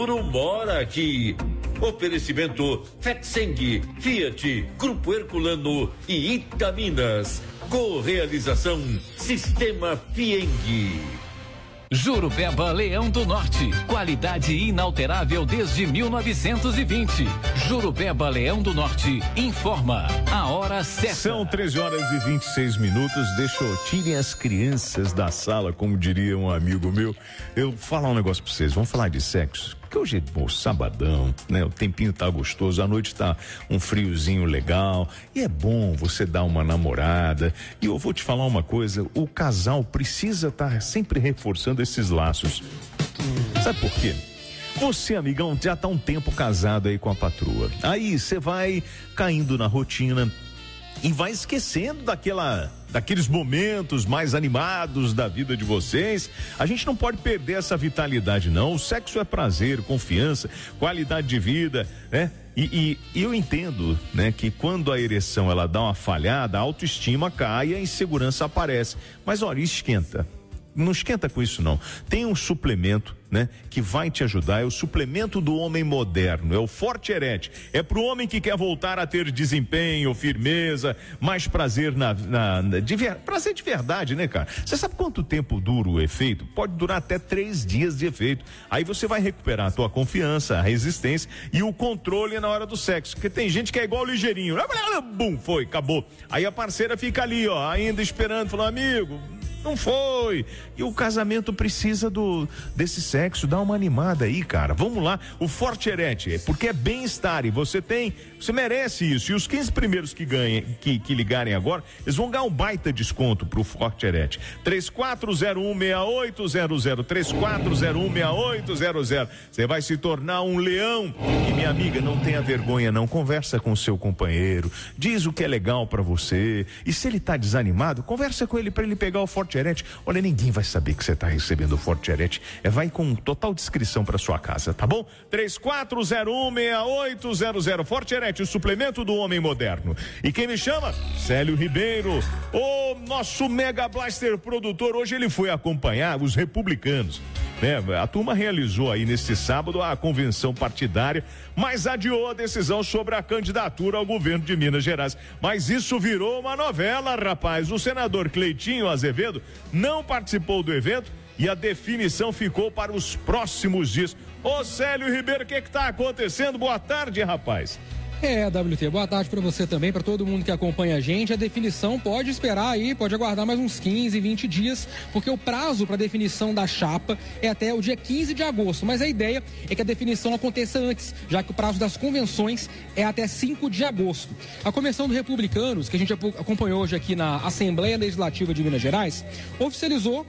Mora aqui. Oferecimento Fetseng, Fiat, Grupo Herculano e Itaminas. Correalização Sistema Fieng. Jurupeba Leão do Norte, qualidade inalterável desde 1920. Jurupeba Leão do Norte informa a hora certa. São 13h26. Tirem as crianças da sala, como diria um amigo meu. Eu vou falar um negócio pra vocês, vamos falar de sexo. Porque hoje é sabadão, né? O tempinho tá gostoso, a noite tá um friozinho legal e é bom você dar uma namorada. E eu vou te falar uma coisa, o casal precisa estar sempre reforçando esses laços. Sabe por quê? Você, amigão, já tá um tempo casado aí com a patroa. Aí você vai caindo na rotina e vai esquecendo daqueles momentos mais animados da vida de vocês. A gente não pode perder essa vitalidade, não. O sexo é prazer, confiança, qualidade de vida, né? E eu entendo, né, que quando a ereção ela dá uma falhada, a autoestima cai e a insegurança aparece. Mas olha, esquenta. Não esquenta com isso, não. Tem um suplemento, né, que vai te ajudar. É o suplemento do homem moderno, é o Forte Erete. É pro homem que quer voltar a ter desempenho, firmeza, mais prazer prazer de verdade, né, cara? Você sabe quanto tempo dura o efeito? Pode durar até 3 dias de efeito. Aí você vai recuperar a tua confiança, a resistência e o controle na hora do sexo. Porque tem gente que é igual o ligeirinho. Bum, foi, acabou. Aí a parceira fica ali, ó, ainda esperando, falando, amigo, não foi. E o casamento precisa desse sexo, dá uma animada aí, cara. Vamos lá, o Forte Erete, porque é bem-estar e você merece isso. E os 15 primeiros que ligarem agora, eles vão ganhar um baita desconto pro Forte Erete. 34016800, 34016800. Você vai se tornar um leão. E minha amiga, não tenha vergonha não, conversa com o seu companheiro, diz o que é legal pra você. E se ele tá desanimado, conversa com ele pra ele pegar o Forte Erete. Olha, ninguém vai saber que você está recebendo o Forte Erete. Vai com total discrição para sua casa, tá bom? 34016800. Forte Erete, o suplemento do homem moderno. E quem me chama? Célio Ribeiro, o nosso Mega Blaster produtor. Hoje ele foi acompanhar os republicanos, né? A turma realizou aí neste sábado a convenção partidária, mas adiou a decisão sobre a candidatura ao governo de Minas Gerais. Mas isso virou uma novela, rapaz. O senador Cleitinho Azevedo não participou do evento e a definição ficou para os próximos dias. Ô Célio Ribeiro, o que está acontecendo? Boa tarde, rapaz. WT, boa tarde para você também, para todo mundo que acompanha a gente. A definição pode esperar aí, pode aguardar mais uns 15, 20 dias, porque o prazo para definição da chapa é até o dia 15 de agosto, mas a ideia é que a definição aconteça antes, já que o prazo das convenções é até 5 de agosto. A Convenção dos Republicanos, que a gente acompanhou hoje aqui na Assembleia Legislativa de Minas Gerais, oficializou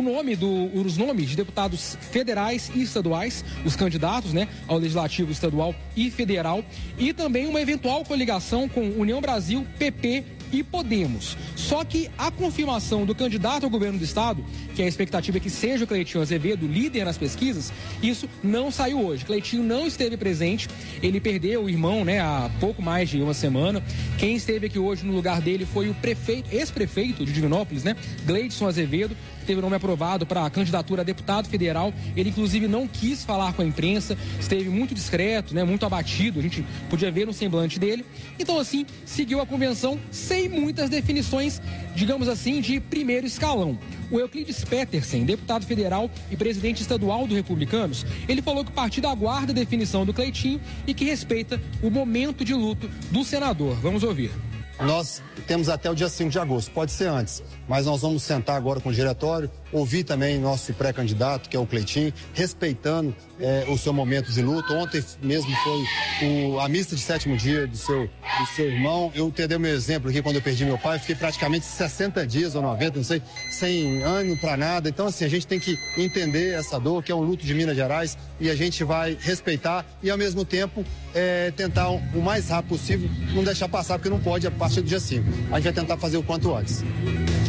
os nomes de deputados federais e estaduais, os candidatos, né, ao Legislativo estadual e federal, e também uma eventual coligação com União Brasil, PP e Podemos. Só que a confirmação do candidato ao governo do estado, que a expectativa é que seja o Cleitinho Azevedo, líder nas pesquisas, isso não saiu hoje. Cleitinho não esteve presente, ele perdeu o irmão, né, há pouco mais de uma semana. Quem esteve aqui hoje no lugar dele foi o ex-prefeito de Divinópolis, né, Gleidson Azevedo, teve o nome aprovado para a candidatura a deputado federal. Ele, inclusive, não quis falar com a imprensa, esteve muito discreto, né, muito abatido, a gente podia ver no semblante dele. Então, assim, seguiu a convenção sem muitas definições, digamos assim, de primeiro escalão. O Euclides Petersen, deputado federal e presidente estadual do Republicanos, ele falou que o partido aguarda a definição do Cleitinho e que respeita o momento de luto do senador. Vamos ouvir. Nós temos até o dia 5 de agosto, pode ser antes, mas nós vamos sentar agora com o diretório, ouvir também nosso pré-candidato, que é o Cleitinho, respeitando o seu momento de luto. Ontem mesmo foi a missa de 7º dia do seu irmão. Eu te dei meu exemplo aqui, quando eu perdi meu pai, fiquei praticamente 60 dias ou 90, não sei, sem ânimo para nada. Então, assim, a gente tem que entender essa dor, que é um luto de Minas Gerais, e a gente vai respeitar e, ao mesmo tempo, tentar o mais rápido possível, não deixar passar, porque não pode a partir do dia 5. A gente vai tentar fazer o quanto antes.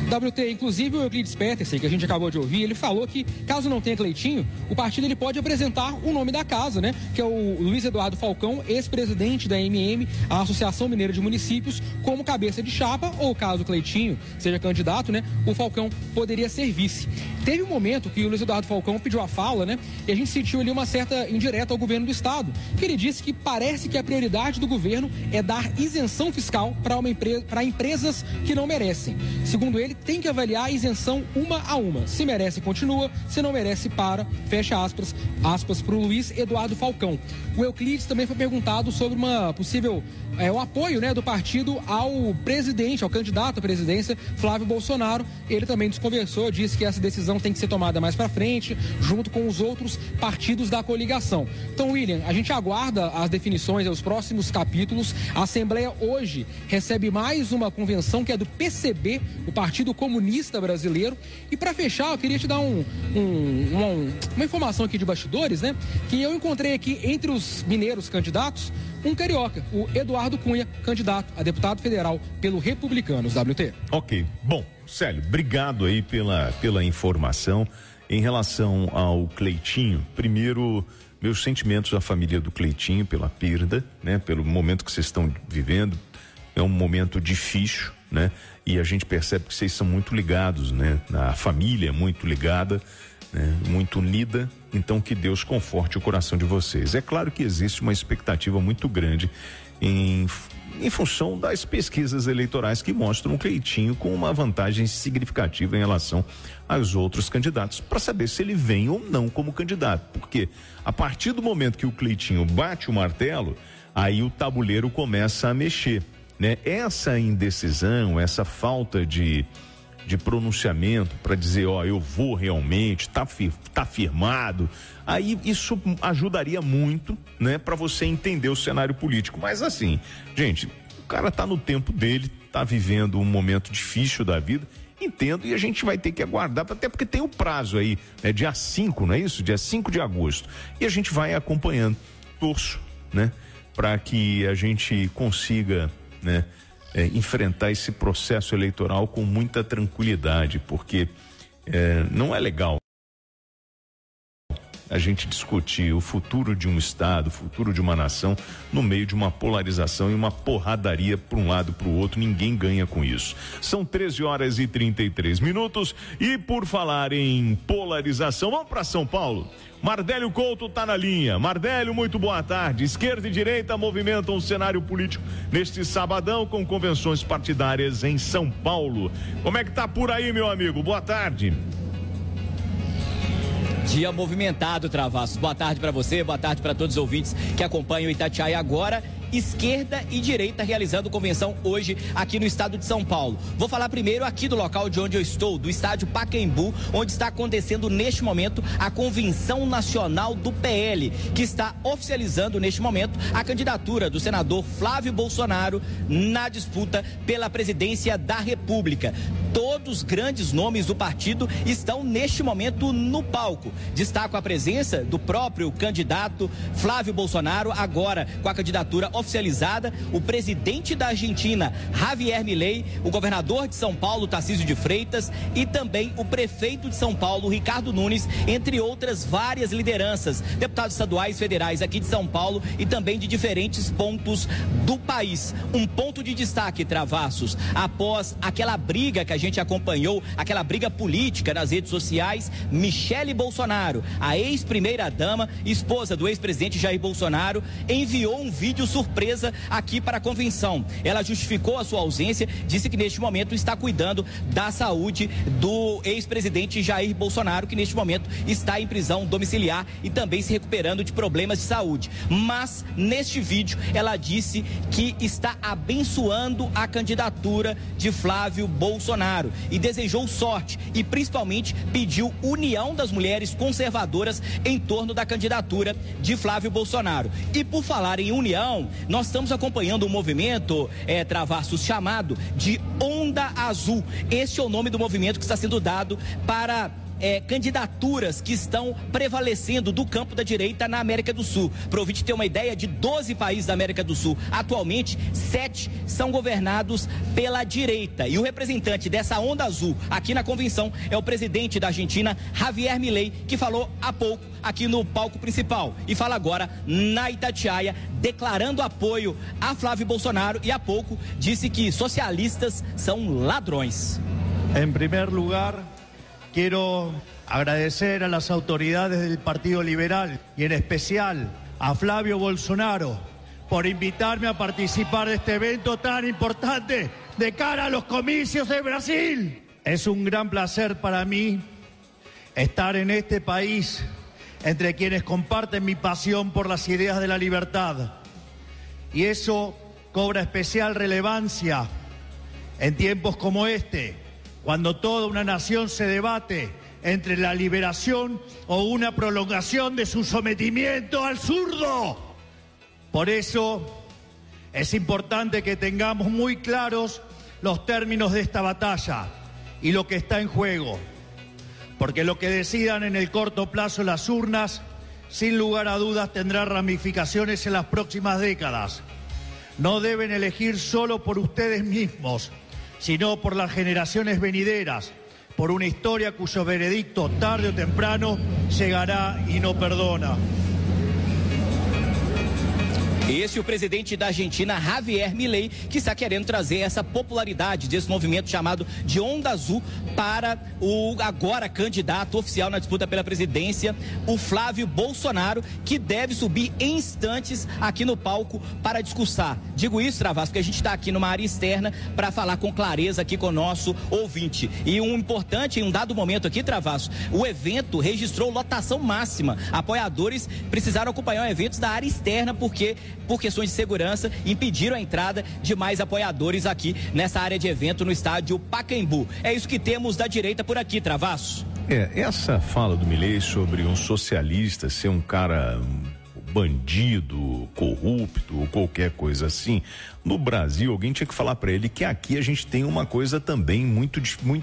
WT, inclusive o Euclides Petersen, que a gente acabou de ouvir, ele falou que, caso não tenha Cleitinho, o partido ele pode apresentar o nome da casa, né? Que é o Luiz Eduardo Falcão, ex-presidente da MM, a Associação Mineira de Municípios, como cabeça de chapa, ou caso o Cleitinho seja candidato, né? O Falcão poderia ser vice. Teve um momento que o Luiz Eduardo Falcão pediu a fala, né? E a gente sentiu ali uma certa indireta ao governo do estado, que ele disse que parece que a prioridade do governo é dar isenção fiscal para empresas que não merecem. Segundo ele, tem que avaliar a isenção uma a uma. Se merece, continua. Se não merece, para. Fecha aspas para o Luiz Eduardo Falcão. O Euclides também foi perguntado sobre uma possível o apoio, né, do partido ao presidente, ao candidato à presidência, Flávio Bolsonaro. Ele também desconversou, disse que essa decisão tem que ser tomada mais para frente, junto com os outros partidos da coligação. Então, William, a gente aguarda as definições aos próximos capítulos. A Assembleia hoje recebe mais uma convenção que é do PCB, o Partido Comunista Brasileiro. E para fechar, eu queria te dar uma informação aqui de bastidores, né? Que eu encontrei aqui entre os mineiros candidatos um carioca, o Eduardo Cunha, candidato a deputado federal pelo Republicanos, WT. Ok. Bom, Célio, obrigado aí pela informação. Em relação ao Cleitinho, primeiro, meus sentimentos à família do Cleitinho pela perda, né? Pelo momento que vocês estão vivendo. É um momento difícil, né? E a gente percebe que vocês são muito ligados, né? A família é muito ligada, né? Muito unida. Então, que Deus conforte o coração de vocês. É claro que existe uma expectativa muito grande em função das pesquisas eleitorais que mostram o Cleitinho com uma vantagem significativa em relação aos outros candidatos, para saber se ele vem ou não como candidato. Porque a partir do momento que o Cleitinho bate o martelo, aí o tabuleiro começa a mexer, né? Essa indecisão, essa falta de pronunciamento para dizer, eu vou realmente, tá firmado, aí isso ajudaria muito, né, para você entender o cenário político. Mas assim, gente, o cara tá no tempo dele, tá vivendo um momento difícil da vida, entendo, e a gente vai ter que aguardar, até porque tem o prazo aí, né, dia 5, não é isso? Dia 5 de agosto, e a gente vai acompanhando, torço, né, para que a gente consiga, né, enfrentar esse processo eleitoral com muita tranquilidade, porque não é legal a gente discutir o futuro de um estado, o futuro de uma nação, no meio de uma polarização e uma porradaria para um lado e para o outro. Ninguém ganha com isso. São 13h33 e por falar em polarização, vamos para São Paulo. Mardélio Couto tá na linha. Mardélio, muito boa tarde. Esquerda e direita movimentam o cenário político neste sabadão com convenções partidárias em São Paulo. Como é que tá por aí, meu amigo? Boa tarde. Dia movimentado, Travassos. Boa tarde para você, boa tarde para todos os ouvintes que acompanham o Itatiaia agora. Esquerda e direita realizando convenção hoje aqui no estado de São Paulo. Vou falar primeiro aqui do local de onde eu estou, do estádio Pacaembu, onde está acontecendo neste momento a convenção nacional do PL, que está oficializando neste momento a candidatura do senador Flávio Bolsonaro na disputa pela presidência da República. Todos os grandes nomes do partido estão neste momento no palco. Destaco a presença do próprio candidato Flávio Bolsonaro, agora com a candidatura oficializada, o presidente da Argentina, Javier Milei, o governador de São Paulo, Tarcísio de Freitas, e também o prefeito de São Paulo, Ricardo Nunes, entre outras várias lideranças, deputados estaduais, federais aqui de São Paulo e também de diferentes pontos do país. Um ponto de destaque, Travassos, após aquela briga que a gente acompanhou, aquela briga política nas redes sociais, Michele Bolsonaro, a ex-primeira-dama, esposa do ex-presidente Jair Bolsonaro, enviou um vídeo surpresa aqui para a convenção. Ela justificou a sua ausência, disse que neste momento está cuidando da saúde do ex-presidente Jair Bolsonaro, que neste momento está em prisão domiciliar e também se recuperando de problemas de saúde. Mas neste vídeo ela disse que está abençoando a candidatura de Flávio Bolsonaro e desejou sorte e principalmente pediu união das mulheres conservadoras em torno da candidatura de Flávio Bolsonaro. E por falar em união, nós estamos acompanhando um movimento, Travassos, chamado de Onda Azul. Este é o nome do movimento que está sendo dado para candidaturas que estão prevalecendo do campo da direita na América do Sul. Para o ouvinte ter uma ideia, de 12 países da América do Sul, atualmente 7 são governados pela direita. E o representante dessa onda azul aqui na convenção é o presidente da Argentina, Javier Milei, que falou há pouco aqui no palco principal e fala agora na Itatiaia, declarando apoio a Flávio Bolsonaro, e há pouco disse que socialistas são ladrões. Em primeiro lugar, quiero agradecer a las autoridades del Partido Liberal y en especial a Flávio Bolsonaro por invitarme a participar de este evento tan importante de cara a los comicios de Brasil. Es un gran placer para mí estar en este país entre quienes comparten mi pasión por las ideas de la libertad. Y eso cobra especial relevancia en tiempos como este, cuando toda una nación se debate entre la liberación o una prolongación de su sometimiento al zurdo. Por eso es importante que tengamos muy claros los términos de esta batalla y lo que está en juego. Porque lo que decidan en el corto plazo las urnas, sin lugar a dudas, tendrá ramificaciones en las próximas décadas. No deben elegir solo por ustedes mismos, sino por las generaciones venideras, por una historia cuyo veredicto tarde o temprano llegará y no perdona. Esse é o presidente da Argentina, Javier Milei, que está querendo trazer essa popularidade desse movimento chamado de Onda Azul para o agora candidato oficial na disputa pela presidência, o Flávio Bolsonaro, que deve subir em instantes aqui no palco para discursar. Digo isso, Travassos, porque a gente está aqui numa área externa para falar com clareza aqui com o nosso ouvinte. E um importante, em um dado momento aqui, Travassos, o evento registrou lotação máxima. Apoiadores precisaram acompanhar eventos da área externa porque, por questões de segurança, impediram a entrada de mais apoiadores aqui nessa área de evento no estádio Pacaembu. É isso que temos da direita por aqui, Travassos. Essa fala do Milei sobre um socialista ser um cara bandido, corrupto ou qualquer coisa assim, no Brasil alguém tinha que falar para ele que aqui a gente tem uma coisa também muito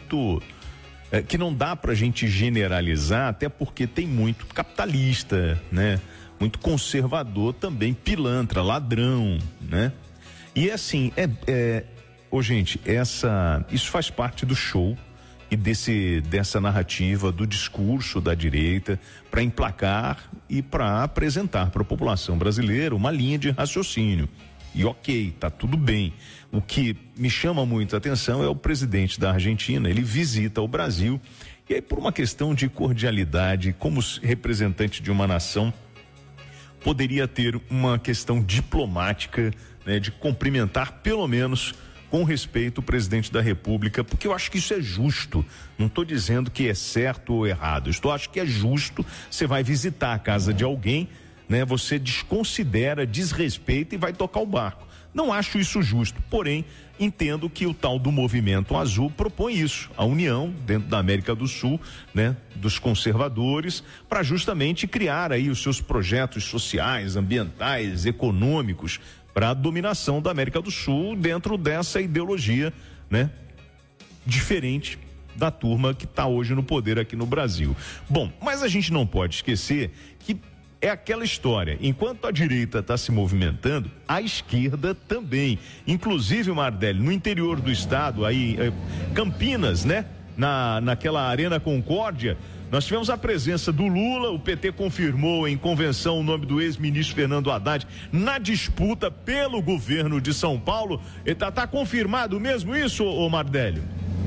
que não dá pra gente generalizar, até porque tem muito capitalista, né? Muito conservador também, pilantra, ladrão, né? E assim, gente, isso faz parte do show e dessa narrativa, do discurso da direita para emplacar e para apresentar para a população brasileira uma linha de raciocínio. E ok, tá tudo bem. O que me chama muito a atenção é o presidente da Argentina, ele visita o Brasil e aí, por uma questão de cordialidade, como representante de uma nação, poderia ter uma questão diplomática, né, de cumprimentar pelo menos com respeito o presidente da República, porque eu acho que isso é justo. Não estou dizendo que é certo ou errado, acho que é justo. Você vai visitar a casa de alguém, né, você desconsidera, desrespeita e vai tocar o barco. Não acho isso justo, porém entendo que o tal do Movimento Azul propõe isso, a união dentro da América do Sul, né, dos conservadores, para justamente criar aí os seus projetos sociais, ambientais, econômicos, para a dominação da América do Sul dentro dessa ideologia, né, diferente da turma que está hoje no poder aqui no Brasil. Bom, mas a gente não pode esquecer que é aquela história, enquanto a direita está se movimentando, a esquerda também. Inclusive, Mardelli, no interior do estado, aí, Campinas, né? Naquela Arena Concórdia, nós tivemos a presença do Lula, o PT confirmou em convenção o nome do ex-ministro Fernando Haddad na disputa pelo governo de São Paulo. Tá confirmado mesmo isso, ô Mardelli?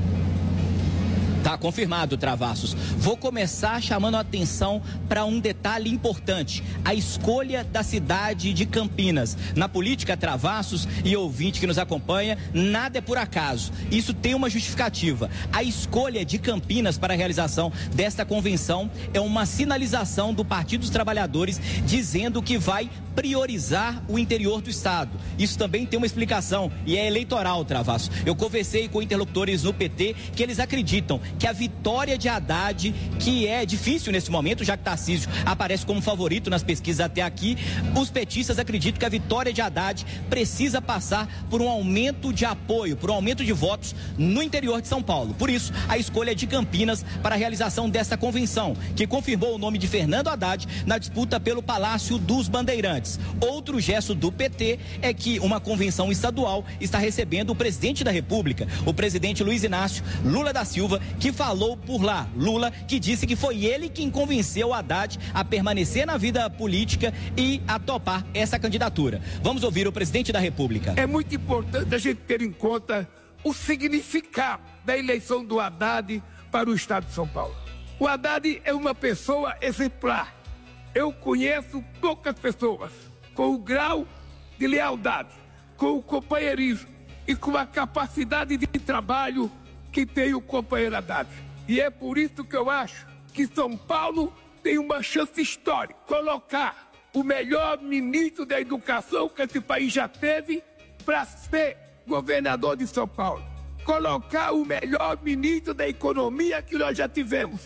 Tá confirmado, Travassos. Vou começar chamando a atenção para um detalhe importante: a escolha da cidade de Campinas. Na política, Travassos e ouvinte que nos acompanha, nada é por acaso. Isso tem uma justificativa. A escolha de Campinas para a realização desta convenção é uma sinalização do Partido dos Trabalhadores dizendo que vai priorizar o interior do estado. Isso também tem uma explicação e é eleitoral, Travassos. Eu conversei com interlocutores no PT que eles acreditam que a vitória de Haddad, que é difícil nesse momento, já que Tarcísio aparece como favorito nas pesquisas até aqui, os petistas acreditam que a vitória de Haddad precisa passar por um aumento de apoio, por um aumento de votos no interior de São Paulo. Por isso, a escolha de Campinas para a realização desta convenção, que confirmou o nome de Fernando Haddad na disputa pelo Palácio dos Bandeirantes. Outro gesto do PT é que uma convenção estadual está recebendo o presidente da República, o presidente Luiz Inácio Lula da Silva, que falou por lá. Lula, que disse que foi ele quem convenceu o Haddad a permanecer na vida política e a topar essa candidatura. Vamos ouvir o presidente da República. É muito importante a gente ter em conta o significado da eleição do Haddad para o estado de São Paulo. O Haddad é uma pessoa exemplar. Eu conheço poucas pessoas com o grau de lealdade, com o companheirismo e com a capacidade de trabalho que tem o companheiro Haddad. E é por isso que eu acho que São Paulo tem uma chance histórica de colocar o melhor ministro da educação que esse país já teve para ser governador de São Paulo. Colocar o melhor ministro da economia que nós já tivemos.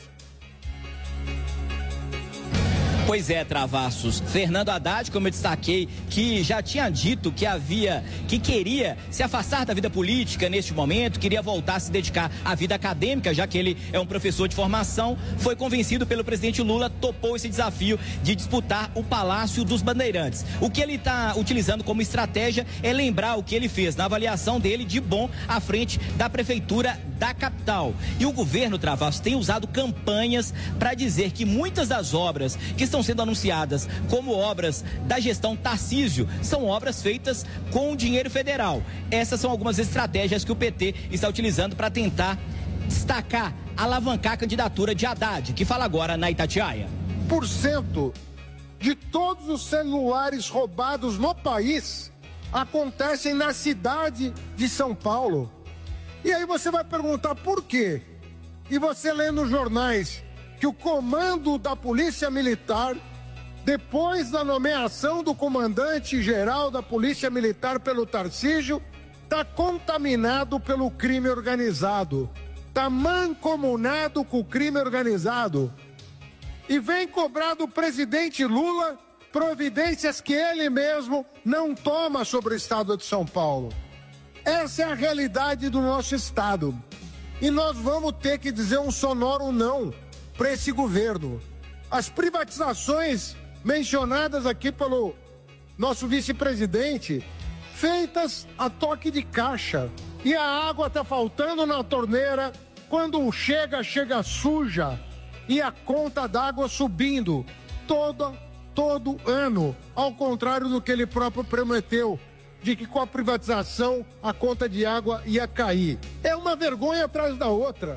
Pois é, Travassos. Fernando Haddad, como eu destaquei, que já tinha dito que queria se afastar da vida política neste momento, queria voltar a se dedicar à vida acadêmica, já que ele é um professor de formação, foi convencido pelo presidente Lula, topou esse desafio de disputar o Palácio dos Bandeirantes. O que ele está utilizando como estratégia é lembrar o que ele fez na avaliação dele de bom à frente da prefeitura da capital. E o governo, Travassos, tem usado campanhas para dizer que muitas das obras que estão sendo anunciadas como obras da gestão Tarcísio são obras feitas com dinheiro federal. Essas são algumas estratégias que o PT está utilizando para tentar destacar, alavancar a candidatura de Haddad, que fala agora na Itatiaia. 1% de todos os celulares roubados no país acontecem na cidade de São Paulo. E aí você vai perguntar por quê? E você lê nos jornais que o comando da Polícia Militar, depois da nomeação do comandante-geral da Polícia Militar pelo Tarcísio, está contaminado pelo crime organizado, está mancomunado com o crime organizado. E vem cobrar do presidente Lula providências que ele mesmo não toma sobre o estado de São Paulo. Essa é a realidade do nosso estado. E nós vamos ter que dizer um sonoro não para esse governo. As privatizações mencionadas aqui pelo nosso vice-presidente, feitas a toque de caixa. E a água está faltando na torneira, quando chega suja. E a conta d'água subindo todo ano. Ao contrário do que ele próprio prometeu, de que com a privatização a conta de água ia cair. É uma vergonha atrás da outra.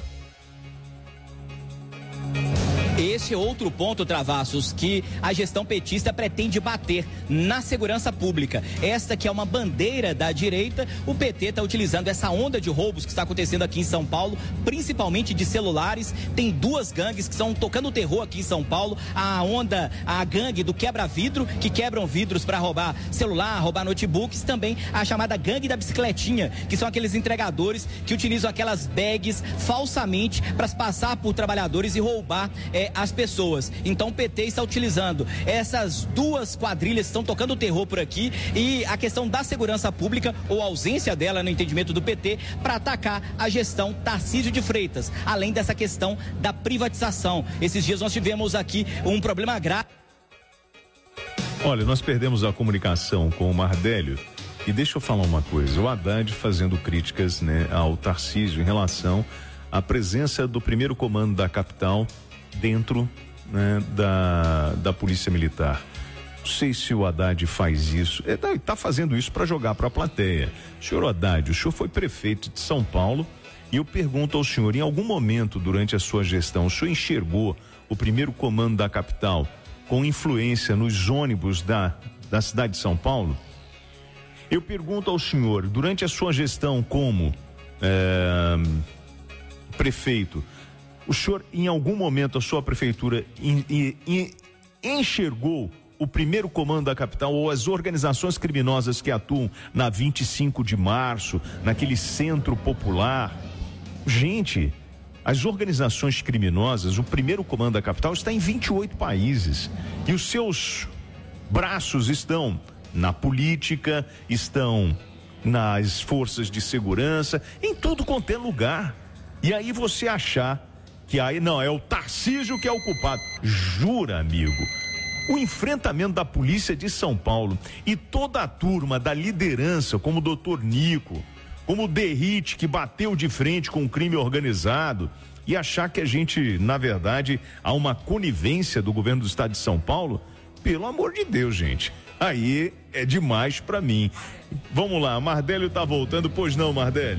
Esse é outro ponto, Travassos, que a gestão petista pretende bater na segurança pública. Esta que é uma bandeira da direita, o PT está utilizando essa onda de roubos que está acontecendo aqui em São Paulo, principalmente de celulares. Tem duas gangues que estão tocando terror aqui em São Paulo. A gangue do quebra-vidro, que quebram vidros para roubar celular, roubar notebooks. Também a chamada gangue da bicicletinha, que são aqueles entregadores que utilizam aquelas bags falsamente para passar por trabalhadores e roubar as pessoas. Então o PT está utilizando essas duas quadrilhas que estão tocando terror por aqui e a questão da segurança pública, ou ausência dela no entendimento do PT, para atacar a gestão Tarcísio de Freitas, além dessa questão da privatização. Esses dias nós tivemos aqui um problema grave. Olha, nós perdemos a comunicação com o Mardélio e deixa eu falar uma coisa, o Haddad fazendo críticas, né, ao Tarcísio em relação à presença do primeiro comando da capital dentro, né, da Polícia Militar. Não sei se o Haddad faz isso, está fazendo isso para jogar para a plateia. Senhor Haddad, o senhor foi prefeito de São Paulo e eu pergunto ao senhor, em algum momento durante a sua gestão, o senhor enxergou o primeiro comando da capital com influência nos ônibus da cidade de São Paulo? Eu pergunto ao senhor, durante a sua gestão como prefeito, o senhor, em algum momento, a sua prefeitura enxergou o primeiro comando da capital ou as organizações criminosas que atuam na 25 de março, naquele centro popular? Gente, As organizações criminosas, o primeiro comando da capital está em 28 países. E os seus braços estão na política, estão nas forças de segurança, em tudo quanto é lugar. E aí você achar que aí não, é o Tarcísio que é o culpado. Jura, amigo? O enfrentamento da polícia de São Paulo e toda a turma da liderança, como o doutor Nico, como o Derrite, que bateu de frente com o crime organizado, e achar que a gente, na verdade, há uma conivência do governo do estado de São Paulo, pelo amor de Deus, gente, aí é demais pra mim. Vamos lá, Mardélio tá voltando, pois não, Mardélio?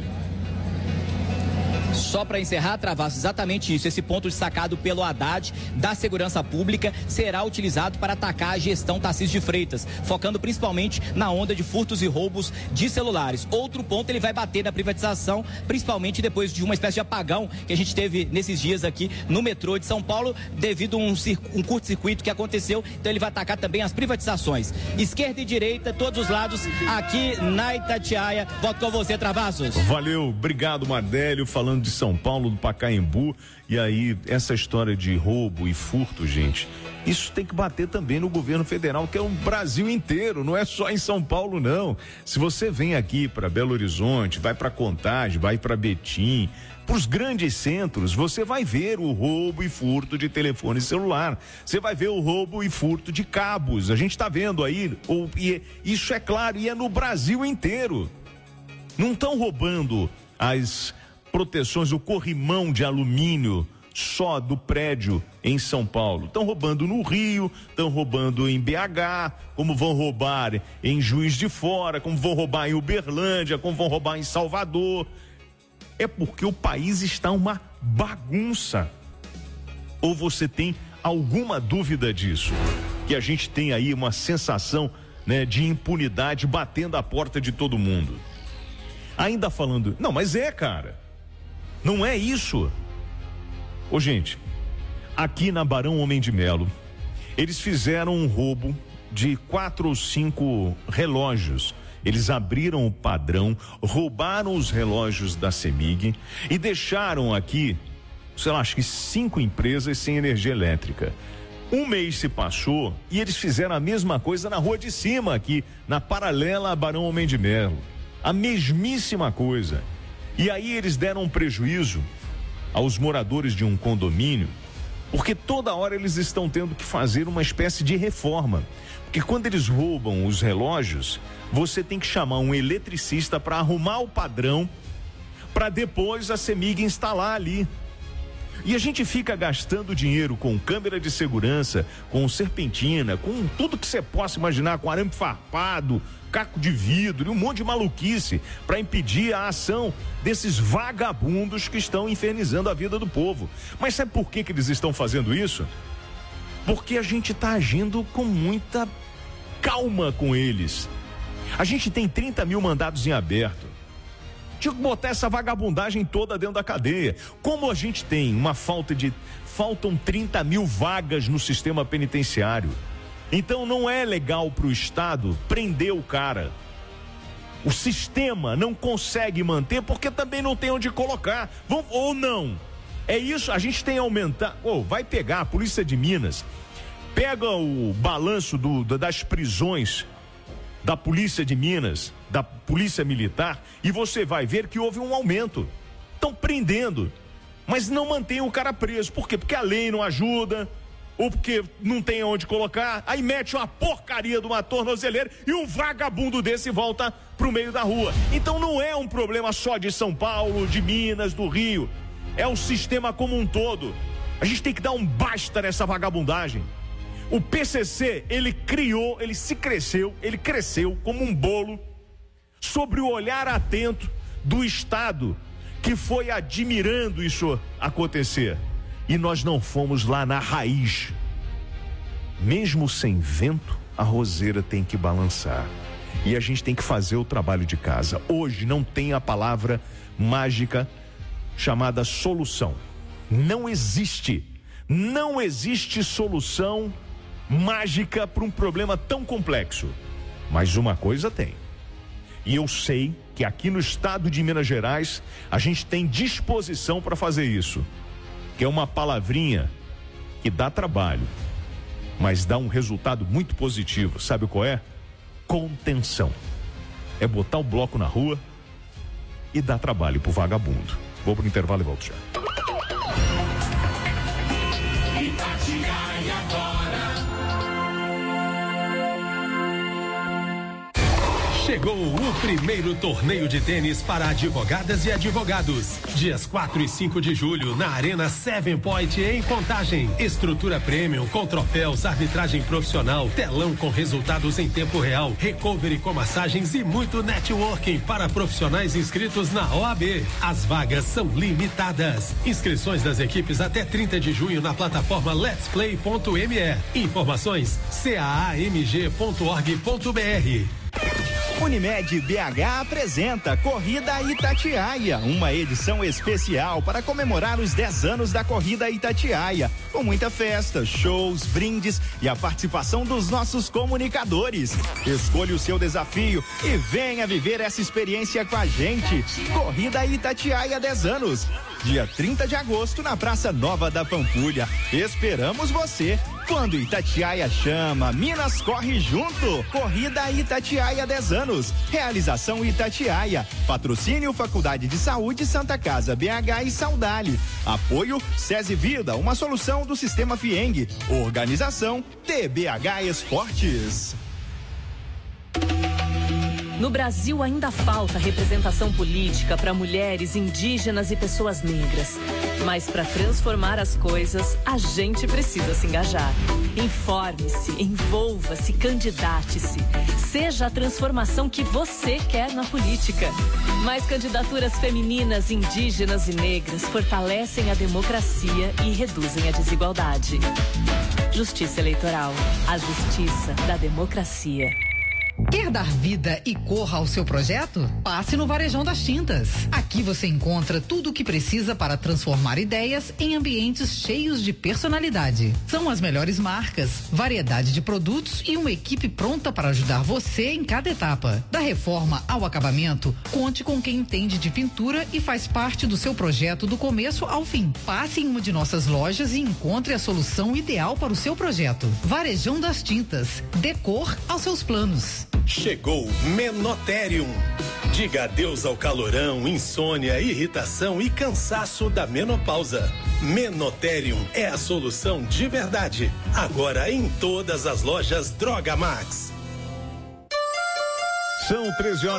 Só para encerrar, Travassos, exatamente isso. Esse ponto destacado pelo Haddad da segurança pública será utilizado para atacar a gestão Tarcísio de Freitas, focando principalmente na onda de furtos e roubos de celulares. Outro ponto, ele vai bater na privatização, principalmente depois de uma espécie de apagão que a gente teve nesses dias aqui no metrô de São Paulo, devido a um curto-circuito que aconteceu. Então ele vai atacar também as privatizações. Esquerda e direita, todos os lados, aqui na Itatiaia. Volto com você, Travassos. Valeu, obrigado, Mardélio, falando de São Paulo, do Pacaembu. E aí, essa história de roubo e furto, gente, isso tem que bater também no governo federal, que é o Brasil inteiro, não é só em São Paulo, não. Se você vem aqui para Belo Horizonte, vai para Contagem, vai para Betim, para os grandes centros, você vai ver o roubo e furto de telefone celular, você vai ver o roubo e furto de cabos, a gente está vendo aí, isso é claro, e é no Brasil inteiro. Não estão roubando as proteções, o corrimão de alumínio só do prédio em São Paulo. Estão roubando no Rio, estão roubando em BH, como vão roubar em Juiz de Fora, como vão roubar em Uberlândia, como vão roubar em Salvador. É porque o país está uma bagunça. Ou você tem alguma dúvida disso? Que a gente tem aí uma sensação, né, de impunidade batendo a porta de todo mundo. Ainda falando, não, mas cara, não é isso. Ô, gente, aqui na Barão Homem de Melo, eles fizeram um roubo de 4 ou 5 relógios. Eles abriram o padrão, roubaram os relógios da CEMIG e deixaram aqui, sei lá, acho que 5 empresas sem energia elétrica. Um mês se passou e eles fizeram a mesma coisa na rua de cima aqui, na paralela a Barão Homem de Melo. A mesmíssima coisa. E aí eles deram um prejuízo aos moradores de um condomínio, porque toda hora eles estão tendo que fazer uma espécie de reforma. Porque quando eles roubam os relógios, você tem que chamar um eletricista para arrumar o padrão, para depois a CEMIG instalar ali. E a gente fica gastando dinheiro com câmera de segurança, com serpentina, com tudo que você possa imaginar, com arame farpado, caco de vidro e um monte de maluquice para impedir a ação desses vagabundos que estão infernizando a vida do povo. Mas sabe por que eles estão fazendo isso? Porque a gente está agindo com muita calma com eles. A gente tem 30 mil mandados em aberto. Tinha que botar essa vagabundagem toda dentro da cadeia. Como a gente tem uma faltam 30 mil vagas no sistema penitenciário. Então não é legal para o Estado prender o cara. O sistema não consegue manter porque também não tem onde colocar. Ou não. É isso, a gente tem que aumentar. Vai pegar a Polícia de Minas, pega o balanço das prisões da Polícia de Minas, da Polícia Militar, e você vai ver que houve um aumento. Estão prendendo, mas não mantém o cara preso. Por quê? Porque a lei não ajuda, ou porque não tem onde colocar, aí mete uma porcaria de uma tornozeleira e um vagabundo desse volta pro meio da rua. Então não é um problema só de São Paulo, de Minas, do Rio, é o sistema como um todo. A gente tem que dar um basta nessa vagabundagem. O PCC, ele cresceu como um bolo sobre o olhar atento do Estado, que foi admirando isso acontecer. E nós não fomos lá na raiz. Mesmo sem vento, a roseira tem que balançar. E a gente tem que fazer o trabalho de casa. Hoje não tem a palavra mágica chamada solução. Não existe solução mágica para um problema tão complexo. Mas uma coisa tem. E eu sei que aqui no estado de Minas Gerais a gente tem disposição para fazer isso, que é uma palavrinha que dá trabalho, mas dá um resultado muito positivo. Sabe qual é? Contenção. É botar o bloco na rua e dar trabalho pro vagabundo. Vou pro intervalo e volto já. Chegou o primeiro torneio de tênis para advogadas e advogados. Dias 4 e 5 de julho, na Arena 7 Point, em Contagem. Estrutura premium, com troféus, arbitragem profissional, telão com resultados em tempo real, recovery com massagens e muito networking para profissionais inscritos na OAB. As vagas são limitadas. Inscrições das equipes até 30 de junho na plataforma letsplay.me. Informações caamg.org.br. Unimed BH apresenta Corrida Itatiaia, uma edição especial para comemorar os 10 anos da Corrida Itatiaia, com muita festa, shows, brindes e a participação dos nossos comunicadores. Escolha o seu desafio e venha viver essa experiência com a gente. Corrida Itatiaia 10 anos, dia 30 de agosto na Praça Nova da Pampulha. Esperamos você. Quando Itatiaia chama, Minas corre junto. Corrida Itatiaia 10 anos. Realização Itatiaia. Patrocínio Faculdade de Saúde Santa Casa BH e Saudale. Apoio SESI Vida, uma solução do Sistema Fieng. Organização TBH Esportes. No Brasil ainda falta representação política para mulheres, indígenas e pessoas negras. Mas para transformar as coisas, a gente precisa se engajar. Informe-se, envolva-se, candidate-se. Seja a transformação que você quer na política. Mais candidaturas femininas, indígenas e negras fortalecem a democracia e reduzem a desigualdade. Justiça Eleitoral, a justiça da democracia. Quer dar vida e cor ao seu projeto? Passe no Varejão das Tintas. Aqui você encontra tudo o que precisa para transformar ideias em ambientes cheios de personalidade. São as melhores marcas, variedade de produtos e uma equipe pronta para ajudar você em cada etapa. Da reforma ao acabamento, conte com quem entende de pintura e faz parte do seu projeto do começo ao fim. Passe em uma de nossas lojas e encontre a solução ideal para o seu projeto. Varejão das Tintas. Dê cor aos seus planos. Chegou Menoterium. Diga adeus ao calorão, insônia, irritação e cansaço da menopausa. Menoterium é a solução de verdade. Agora em todas as lojas Droga Max. São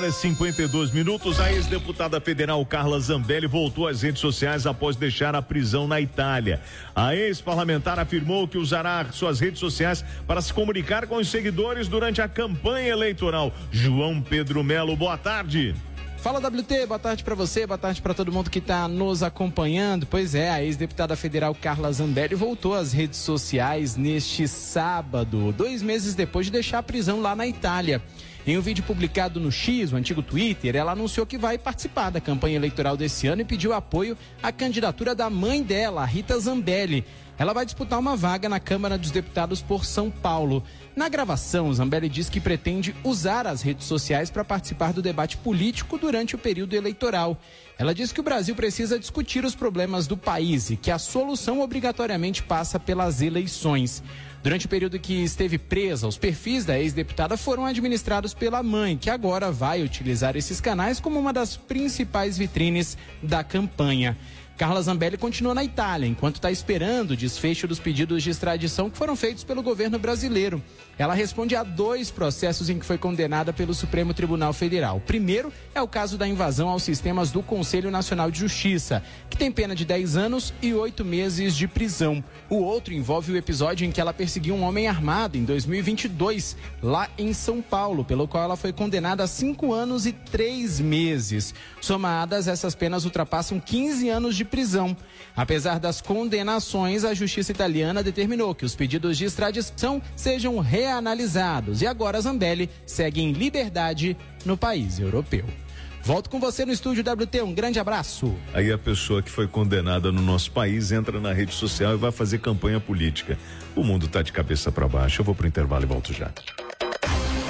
13h52. A ex-deputada federal Carla Zambelli voltou às redes sociais após deixar a prisão na Itália. A ex-parlamentar afirmou que usará suas redes sociais para se comunicar com os seguidores durante a campanha eleitoral. João Pedro Melo, boa tarde. Fala WT, boa tarde para você, boa tarde para todo mundo que está nos acompanhando. Pois é, a ex-deputada federal Carla Zambelli voltou às redes sociais neste sábado, 2 meses depois de deixar a prisão lá na Itália. Em um vídeo publicado no X, o antigo Twitter, ela anunciou que vai participar da campanha eleitoral desse ano e pediu apoio à candidatura da mãe dela, a Rita Zambelli. Ela vai disputar uma vaga na Câmara dos Deputados por São Paulo. Na gravação, Zambelli diz que pretende usar as redes sociais para participar do debate político durante o período eleitoral. Ela diz que o Brasil precisa discutir os problemas do país e que a solução obrigatoriamente passa pelas eleições. Durante o período que esteve presa, os perfis da ex-deputada foram administrados pela mãe, que agora vai utilizar esses canais como uma das principais vitrines da campanha. Carla Zambelli continua na Itália, enquanto está esperando o desfecho dos pedidos de extradição que foram feitos pelo governo brasileiro. Ela responde a 2 processos em que foi condenada pelo Supremo Tribunal Federal. O primeiro é o caso da invasão aos sistemas do Conselho Nacional de Justiça, que tem pena de 10 anos e 8 meses de prisão. O outro envolve o episódio em que ela perseguiu um homem armado em 2022, lá em São Paulo, pelo qual ela foi condenada a 5 anos e 3 meses. Somadas, essas penas ultrapassam 15 anos de prisão. Apesar das condenações, a justiça italiana determinou que os pedidos de extradição sejam reanalisados e agora Zambelli segue em liberdade no país europeu. Volto com você no estúdio WT, um grande abraço. Aí a pessoa que foi condenada no nosso país entra na rede social e vai fazer campanha política. O mundo tá de cabeça para baixo. Eu vou pro intervalo e volto já.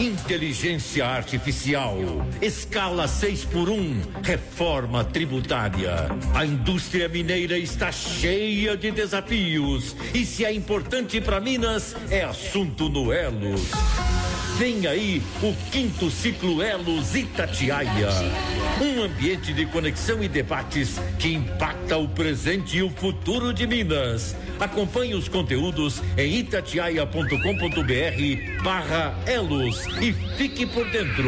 inteligência artificial, escala 6x1, reforma tributária. A indústria mineira está cheia de desafios e se é importante para Minas, é assunto no Elos. Vem aí o 5º ciclo Elos Itatiaia. Um ambiente de conexão e debates que impacta o presente e o futuro de Minas. Acompanhe os conteúdos em itatiaia.com.br/Elos e fique por dentro.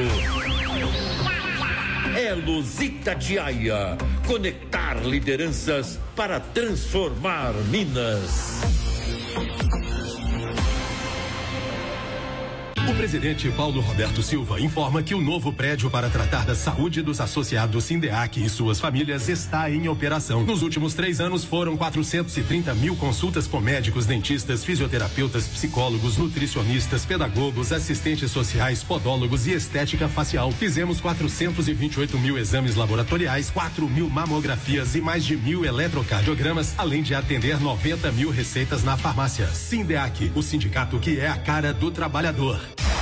Elos Itatiaia. Conectar lideranças para transformar Minas. O presidente Paulo Roberto Silva informa que o novo prédio para tratar da saúde dos associados Sindeac e suas famílias está em operação. Nos últimos 3 anos foram 430 mil consultas com médicos, dentistas, fisioterapeutas, psicólogos, nutricionistas, pedagogos, assistentes sociais, podólogos e estética facial. Fizemos 428 mil exames laboratoriais, 4 mil mamografias e mais de 1.000 eletrocardiogramas, além de atender 90 mil receitas na farmácia. Sindeac, o sindicato que é a cara do trabalhador.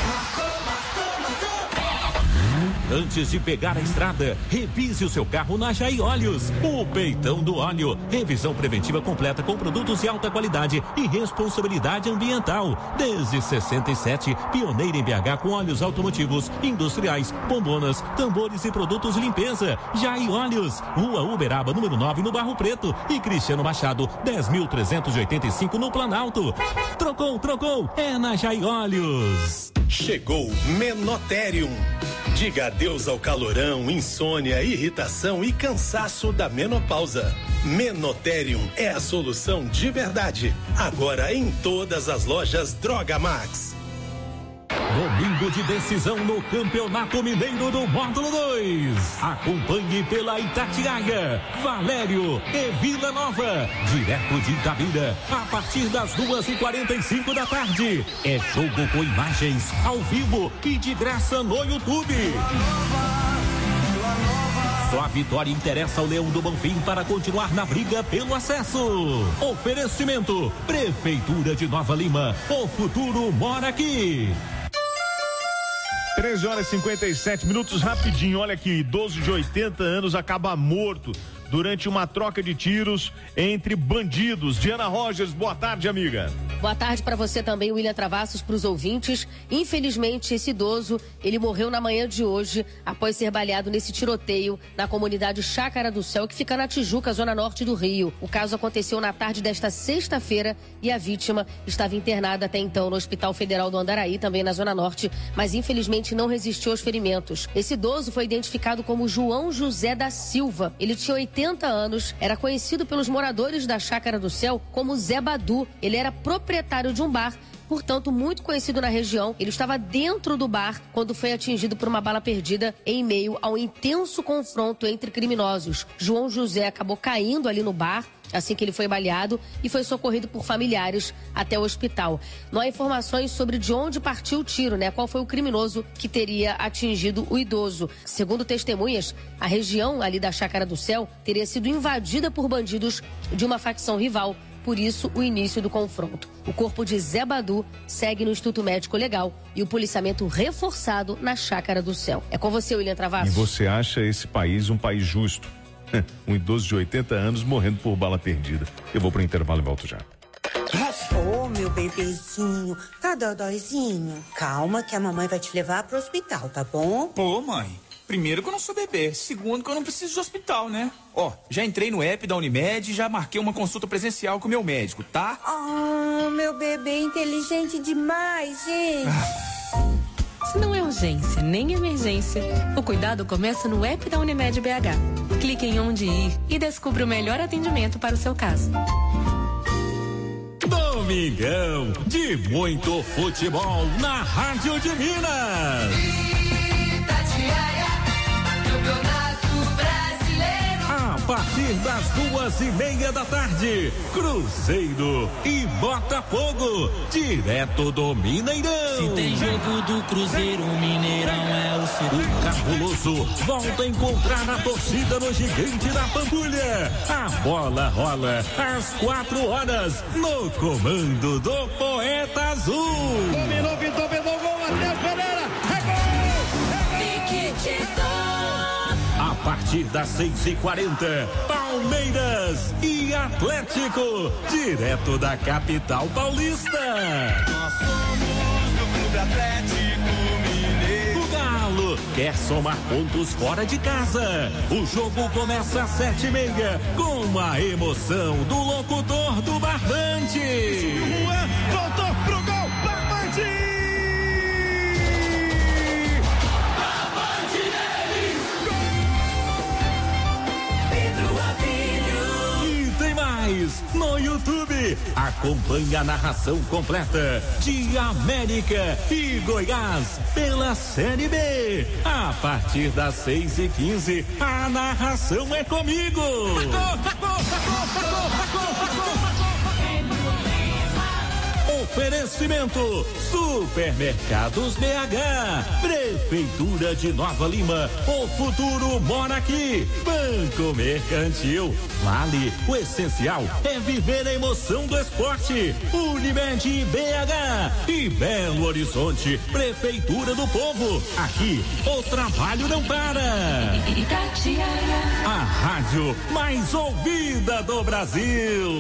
Antes de pegar a estrada, revise o seu carro na Jai Óleos. O peitão do óleo. Revisão preventiva completa com produtos de alta qualidade e responsabilidade ambiental. Desde 67, pioneira em BH com óleos automotivos, industriais, bombonas, tambores e produtos de limpeza. Jai Óleos. Rua Uberaba, número 9, no Barro Preto. E Cristiano Machado, 10.385 no Planalto. Trocou. É na Jai Óleos. Chegou Menoterium. Diga adeus ao calorão, insônia, irritação e cansaço da menopausa. Menoterium é a solução de verdade. Agora em todas as lojas Droga Max. Domingo de decisão no Campeonato Mineiro do Módulo 2. Acompanhe pela Itatiaia, Valério e Vila Nova. Direto de Itabira, a partir das 2h45 da tarde. É jogo com imagens, ao vivo e de graça no YouTube. Só a vitória interessa ao Leão do Bonfim para continuar na briga pelo acesso. Oferecimento: Prefeitura de Nova Lima. O futuro mora aqui. 13h57, rapidinho. Olha aqui, idoso de 80 anos acaba morto durante uma troca de tiros entre bandidos. Diana Rogers, boa tarde, amiga. Boa tarde para você também, William Travassos, para os ouvintes. Infelizmente, esse idoso, ele morreu na manhã de hoje após ser baleado nesse tiroteio na comunidade Chácara do Céu, que fica na Tijuca, zona norte do Rio. O caso aconteceu na tarde desta sexta-feira e a vítima estava internada até então no Hospital Federal do Andaraí, também na zona norte, mas infelizmente não resistiu aos ferimentos. Esse idoso foi identificado como João José da Silva. Ele tinha 80 anos, era conhecido pelos moradores da Chácara do Céu como Zé Badu. Ele era proprietário de um bar, portanto muito conhecido na região. Ele estava dentro do bar quando foi atingido por uma bala perdida em meio a um intenso confronto entre criminosos. João José acabou caindo ali no bar assim que ele foi baleado e foi socorrido por familiares até o hospital. Não há informações sobre de onde partiu o tiro, qual foi o criminoso que teria atingido o idoso. Segundo testemunhas, a região ali da Chácara do Céu teria sido invadida por bandidos de uma facção rival. Por isso, o início do confronto. O corpo de Zé Badu segue no Instituto Médico Legal e o policiamento reforçado na Chácara do Céu. É com você, William Travassos. E você acha esse país um país justo? Um idoso de 80 anos morrendo por bala perdida. Eu vou pro intervalo e volto já. Ô, meu bebezinho, tá dodóizinho? Calma que a mamãe vai te levar pro hospital, tá bom? Pô, mãe. Primeiro que eu não sou bebê, segundo que eu não preciso de hospital, né? Ó, já entrei no app da Unimed e já marquei uma consulta presencial com o meu médico, tá? Oh, meu bebê inteligente demais, gente. Se não é urgência nem emergência, o cuidado começa no app da Unimed BH. Clique em onde ir e descubra o melhor atendimento para o seu caso. Domingão de muito futebol na Rádio de Minas. Campeonato Brasileiro. A partir das 2h30 da tarde, Cruzeiro e Botafogo, direto do Mineirão. Se tem jogo do Cruzeiro, o Mineirão é o segundo. O Cabuloso volta a encontrar a torcida no Gigante da Pampulha. A bola rola às 4 horas, no comando do Poeta Azul. Dominou, pintou, pegou o gol, Matheus Pereira. partir das 6h40, Palmeiras e Atlético, direto da capital paulista. Nós somos do Clube Atlético Mineiro. O Galo quer somar pontos fora de casa. O jogo começa às 7h30, com a emoção do locutor do Barbante. Juan voltou pro gol, Barbante! No YouTube, acompanhe a narração completa de América e Goiás pela Série B. A partir das 6h15, a narração é comigo. Oferecimento Supermercados BH, Prefeitura de Nova Lima, o futuro mora aqui. Banco Mercantil, Vale, o essencial é viver a emoção do esporte. Unimed BH e Belo Horizonte, Prefeitura do Povo. Aqui o trabalho não para. A rádio mais ouvida do Brasil.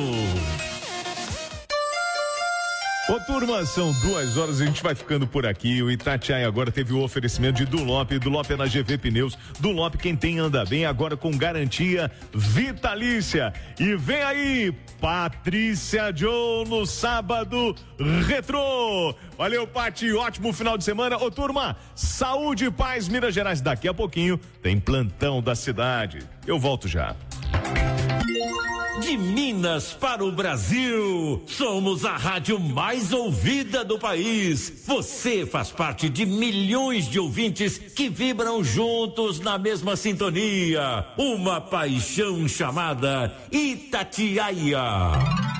Ô turma, são 2 horas, a gente vai ficando por aqui. O Itatiaia agora teve o oferecimento de Dunlop é na GV Pneus. Dunlop, quem tem anda bem, agora com garantia vitalícia. E vem aí, Patrícia Joe no sábado retrô. Valeu, Pati, ótimo final de semana. Ô turma, saúde e paz, Minas Gerais. Daqui a pouquinho tem plantão da cidade. Eu volto já. De Minas para o Brasil, somos a rádio mais ouvida do país. Você faz parte de milhões de ouvintes que vibram juntos na mesma sintonia. Uma paixão chamada Itatiaia.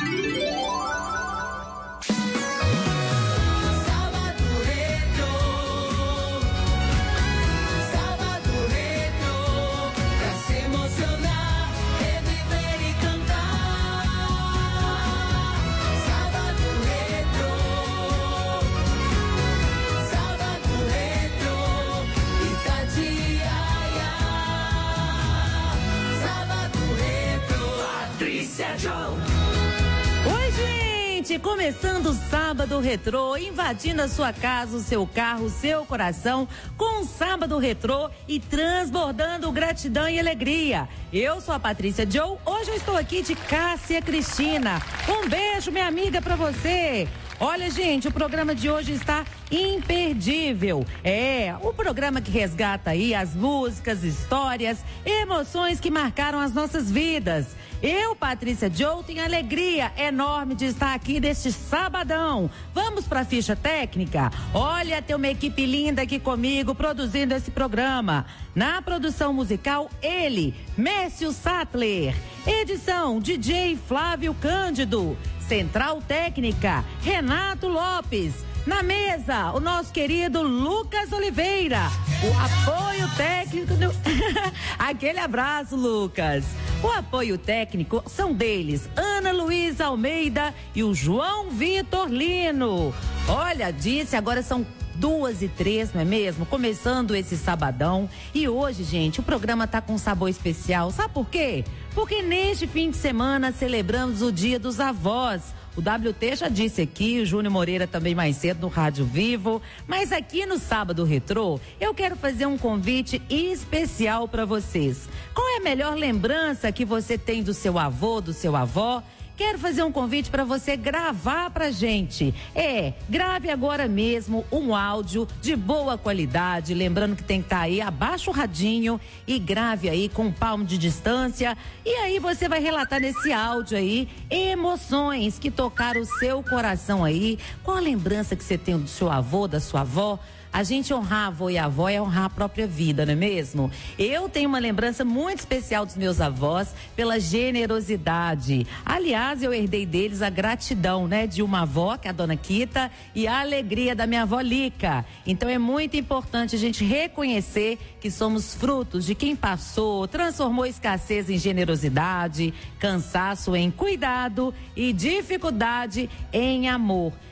Oi, gente! Começando o Sábado Retrô, invadindo a sua casa, o seu carro, o seu coração, com o Sábado Retrô e transbordando gratidão e alegria. Eu sou a Patrícia Joe, hoje eu estou aqui de Cássia Cristina. Um beijo, minha amiga, pra você. Olha, gente, o programa de hoje está imperdível. É, o programa que resgata aí as músicas, histórias, emoções que marcaram as nossas vidas. Eu, Patrícia Joe, tenho alegria enorme de estar aqui neste sabadão. Vamos para a ficha técnica? Olha, tem uma equipe linda aqui comigo produzindo esse programa. Na produção musical, ele, Mércio Sattler. Edição, DJ Flávio Cândido. Central técnica, Renato Lopes. Na mesa, o nosso querido Lucas Oliveira. O apoio técnico do... Aquele abraço, Lucas. O apoio técnico são deles, Ana Luísa Almeida e o João Vitor Lino. Olha, disse, agora são 2h03, não é mesmo? Começando esse sabadão. E hoje, gente, o programa tá com um sabor especial. Sabe por quê? Porque neste fim de semana celebramos o Dia dos Avós. O WT já disse aqui, o Júnior Moreira também mais cedo no Rádio Vivo. Mas aqui no Sábado Retrô, eu quero fazer um convite especial para vocês. Qual é a melhor lembrança que você tem do seu avô, do seu avó? Quero fazer um convite para você gravar pra gente. Grave agora mesmo um áudio de boa qualidade, lembrando que tem que estar aí, abaixa o radinho e grave aí com um palmo de distância. E aí você vai relatar nesse áudio aí emoções que tocaram o seu coração aí. Qual a lembrança que você tem do seu avô, da sua avó? A gente honrar avô e avó é honrar a própria vida, não é mesmo? Eu tenho uma lembrança muito especial dos meus avós pela generosidade. Aliás, eu herdei deles a gratidão, né? De uma avó, que é a dona Quita, e a alegria da minha avó Lica. Então é muito importante a gente reconhecer que somos frutos de quem passou, transformou escassez em generosidade, cansaço em cuidado e dificuldade em amor.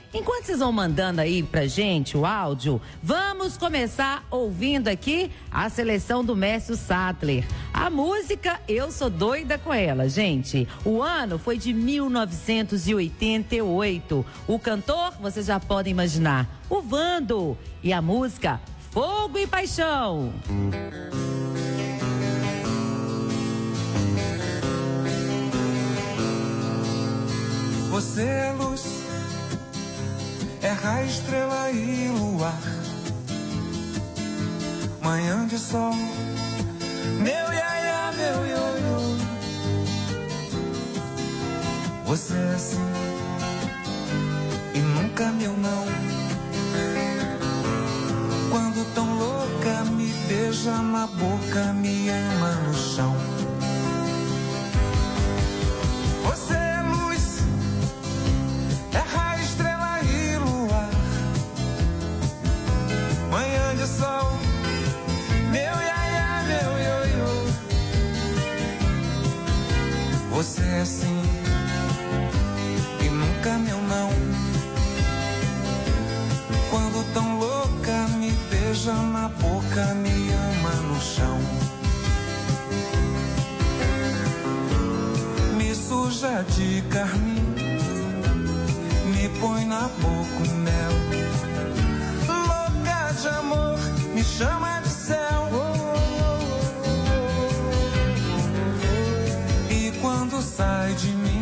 Enquanto vocês vão mandando aí pra gente o áudio, vamos começar ouvindo aqui a seleção do Mércio Sattler. A música Eu Sou Doida com Ela, gente. O ano foi de 1988. O cantor, vocês já podem imaginar, o Vando. E a música Fogo e Paixão. Você é luz, é raio, estrela e luar. Manhã de sol, meu iaia, meu ioiô. Você é assim e nunca meu não. Quando tão louca, me beija na boca, me ama no chão. Você é luz, é raio, estrela e luar. Manhã de sol, meu iaia, meu ioiô. Você é assim e nunca meu não. Quando tão louca, me beija na boca, me ama no chão. Me suja de carmim, me põe na boca o mel. Louca de amor, me chama de céu. E quando sai de mim,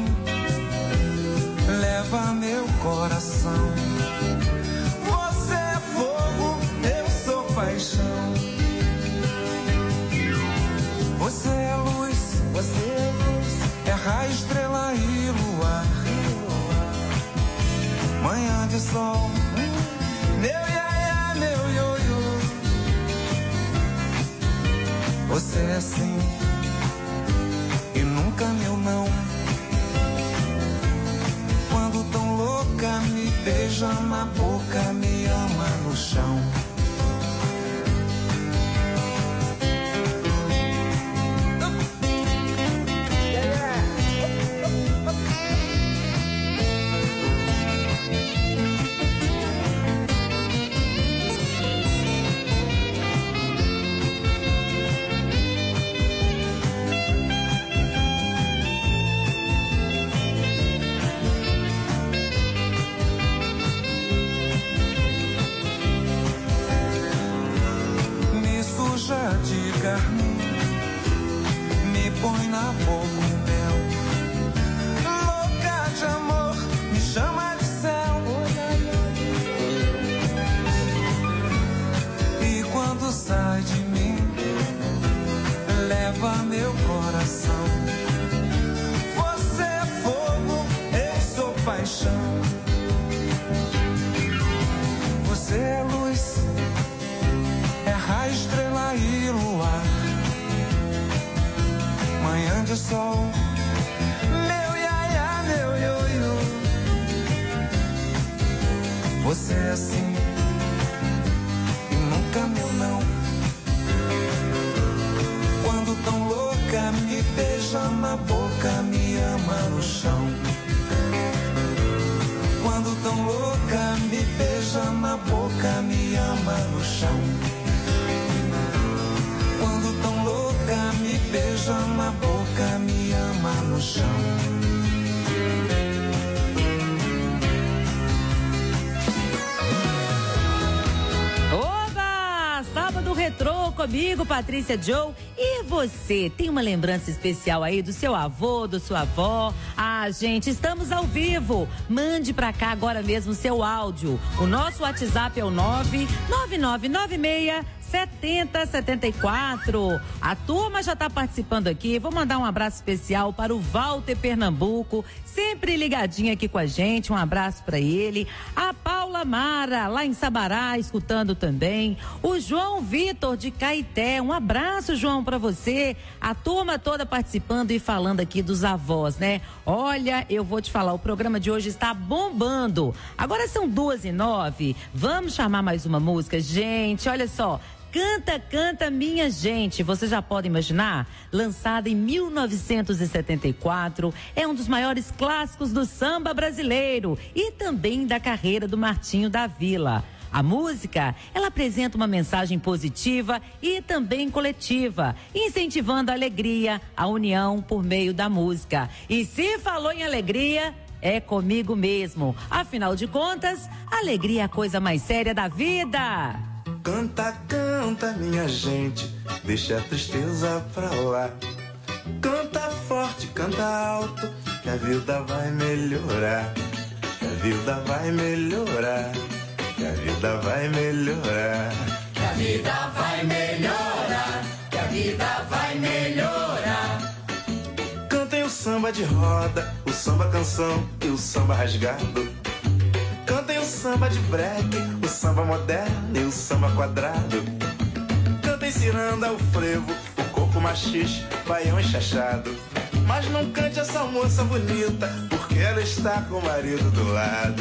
leva meu coração. Você é fogo, eu sou paixão. Você é luz, é raio, estrela e luar. Manhã de sol, meu iaia, meu ioiô. Você é assim e nunca meu não. Quando tão louca, me beija na boca, me ama no chão. De carmim, me põe na boca o mel. Louca de amor, me chama de céu. E quando sai de mim, leva meu coração. Você é fogo, eu sou paixão. Você é luz, é raio, estrela e luar. Manhã de sol, meu iaia, meu ioiô. Você é assim e nunca meu não. Quando tão louca, me beija na boca, me ama no chão. Quando tão louca, me beija na boca, me ama no chão. Quando tão louca, me beija na boca, me ama no chão. Oba! Sábado Retrô comigo, Patrícia Joe. E você, tem uma lembrança especial aí do seu avô, da sua avó? Ah, gente, estamos ao vivo. Mande pra cá agora mesmo seu áudio. O nosso WhatsApp é o 99966-7074. A turma já tá participando aqui. Vou mandar um abraço especial para o Walter Pernambuco, sempre ligadinho aqui com a gente. Um abraço para ele. A Paula Mara, lá em Sabará, escutando também. O João Vitor de Caeté. Um abraço, João, para você. A turma toda participando e falando aqui dos avós, né? Olha, eu vou te falar, o programa de hoje está bombando. Agora são 2h09. Vamos chamar mais uma música? Gente, olha só. Canta, Canta Minha Gente. Você já pode imaginar? Lançada em 1974, é um dos maiores clássicos do samba brasileiro e também da carreira do Martinho da Vila. A música, ela apresenta uma mensagem positiva e também coletiva, incentivando a alegria, a união por meio da música. E se falou em alegria, é comigo mesmo. Afinal de contas, alegria é a coisa mais séria da vida. Canta, canta, minha gente, deixa a tristeza pra lá. Canta forte, canta alto, que a vida vai melhorar. Que a vida vai melhorar. Que a vida vai melhorar. Que a vida vai melhorar. Que a vida vai melhorar. Cantem o samba de roda, o samba canção e o samba rasgado. Cantem o samba de break, o samba moderno e o samba quadrado. Cantem ciranda, o frevo, o coco machixe, baião enxachado. Mas não cante essa moça bonita, porque ela está com o marido do lado.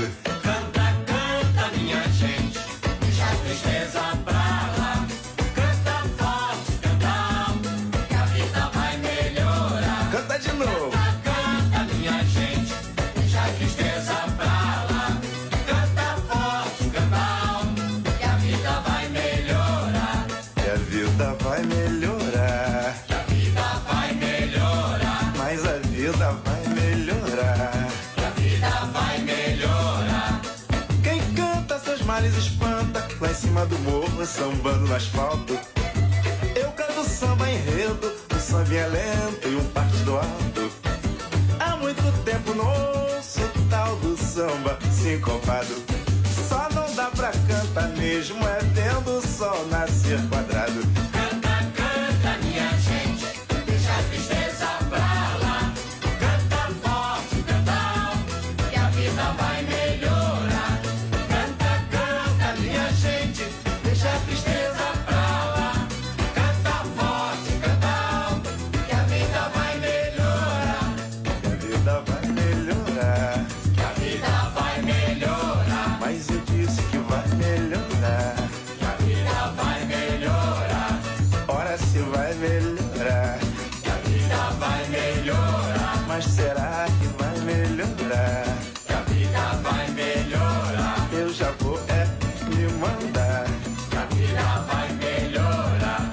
Minha gente, deixa a tristeza pra lá. Canta forte, canta alto, que a vida vai melhorar. Canta de novo. Canta, minha gente, deixa a tristeza pra lá. Canta forte, canta alto, que a vida vai melhorar. Que a vida vai melhorar. Que a vida vai melhorar. Mas a vida vai melhorar. Que a vida vai melhorar. Quem canta seus males espanta, lá em cima do morro, sambando no asfalto. Eu canto samba enredo, um sambinha lento e um partido alto. Há muito tempo não ouço o tal do samba sincopado. Só não dá pra cantar mesmo, é vendo o sol nascer quadrado. Canta, canta, minha gente, deixa a tristeza pra lá. Canta forte, canta alto, que a vida vai melhorar. Canta, canta, minha gente, deixa a tristeza pra lá. Canta forte, canta alto, que a vida vai melhorar. Que a vida vai melhorar. Que a vida vai melhorar. Mas eu disse que vai melhorar. Que a vida vai melhorar. Ora se vai melhorar. Que a vida vai melhorar. Mas será que vai melhorar? Que a vida vai melhorar. Eu já vou me mandar. Que a vida vai melhorar.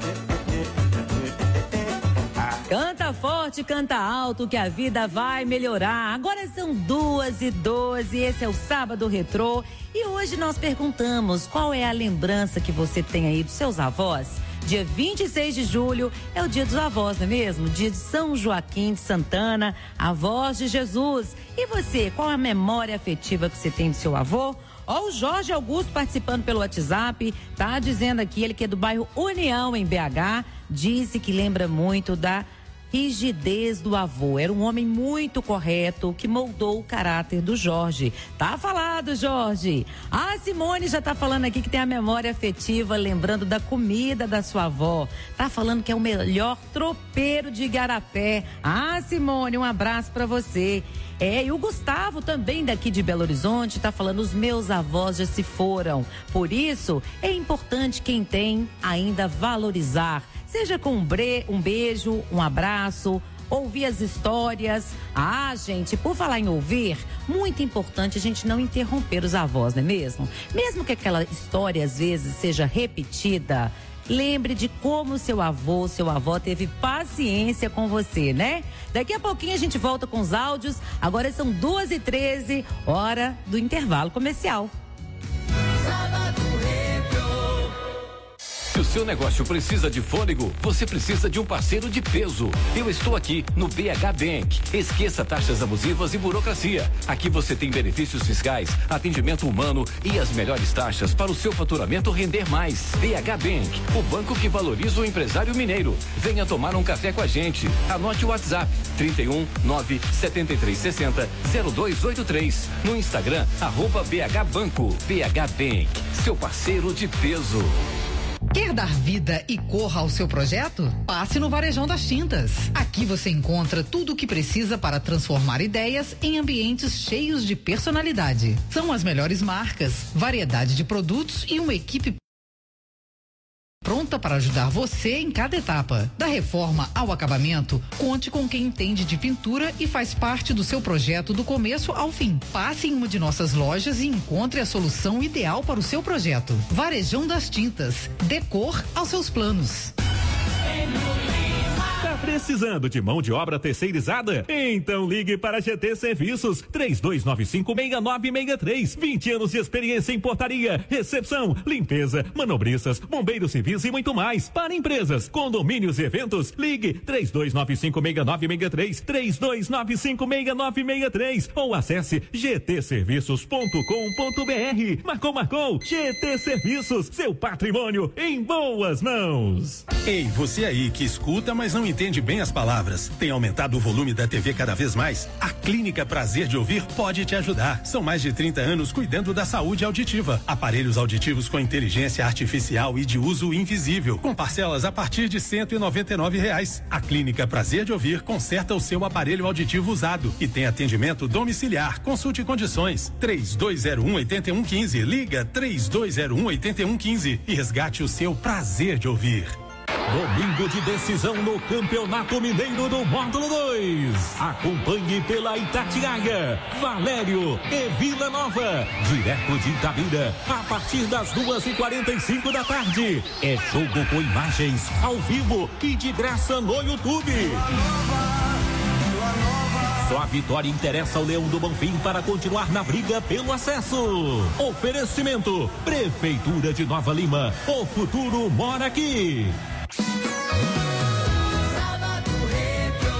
Canta forte, canta alto, que a vida vai melhorar. Agora são 2h12, esse é o Sábado Retrô. E hoje nós perguntamos qual é a lembrança que você tem aí dos seus avós. Dia 26 de julho é o dia dos avós, não é mesmo? Dia de São Joaquim de Santana, avós de Jesus. E você, qual a memória afetiva que você tem do seu avô? Ó, o Jorge Augusto participando pelo WhatsApp, tá dizendo aqui, ele que é do bairro União, em BH, disse que lembra muito da rigidez do avô. Era um homem muito correto que moldou o caráter do Jorge. Tá falado, Jorge. A Simone já tá falando aqui que tem a memória afetiva, lembrando da comida da sua avó. Tá falando que é o melhor tropeiro de Igarapé. Ah, Simone, um abraço pra você. E o Gustavo também daqui de Belo Horizonte tá falando, os meus avós já se foram. Por isso, é importante quem tem ainda valorizar. Seja com um beijo, um abraço, ouvir as histórias. Ah, gente, por falar em ouvir, muito importante a gente não interromper os avós, não é mesmo? Mesmo que aquela história às vezes seja repetida, lembre de como seu avô, sua avó teve paciência com você, né? Daqui a pouquinho a gente volta com os áudios. Agora são 2h13, hora do intervalo comercial. Se o seu negócio precisa de fôlego, você precisa de um parceiro de peso. Eu estou aqui no BH Bank. Esqueça taxas abusivas e burocracia. Aqui você tem benefícios fiscais, atendimento humano e as melhores taxas para o seu faturamento render mais. BH Bank, o banco que valoriza o empresário mineiro. Venha tomar um café com a gente. Anote o WhatsApp 31 97360 0283. No Instagram, @BH Banco. BH Bank, seu parceiro de peso. Quer dar vida e corra ao seu projeto? Passe no Varejão das Tintas. Aqui você encontra tudo o que precisa para transformar ideias em ambientes cheios de personalidade. São as melhores marcas, variedade de produtos e uma equipe pronta para ajudar você em cada etapa. Da reforma ao acabamento, conte com quem entende de pintura e faz parte do seu projeto do começo ao fim. Passe em uma de nossas lojas e encontre a solução ideal para o seu projeto. Varejão das Tintas. Dê cor aos seus planos. Tá precisando de mão de obra terceirizada? Então ligue para a GT Serviços 3295-6963. 20 anos de experiência em portaria, recepção, limpeza, manobristas, bombeiros civis e muito mais. Para empresas, condomínios e eventos, ligue 3295-6963, 3295-6963 ou acesse gtserviços.com.br. Marcou, GT Serviços, seu patrimônio em boas mãos. Ei, você aí que escuta, mas não entende bem as palavras. Tem aumentado o volume da TV cada vez mais? A Clínica Prazer de Ouvir pode te ajudar. São mais de 30 anos cuidando da saúde auditiva. Aparelhos auditivos com inteligência artificial e de uso invisível, com parcelas a partir de R$199. A Clínica Prazer de Ouvir conserta o seu aparelho auditivo usado e tem atendimento domiciliar. Consulte condições. 3201-8115. Liga 3201-8115 e resgate o seu prazer de ouvir. Domingo de decisão no Campeonato Mineiro do Módulo 2. Acompanhe pela Itatiaia, Valério e Vila Nova, direto de Itabira, a partir das 2h45 da tarde. É jogo com imagens ao vivo e de graça no YouTube. Só a vitória interessa ao Leão do Bonfim para continuar na briga pelo acesso. Oferecimento: Prefeitura de Nova Lima. O futuro mora aqui. Sábado Retro.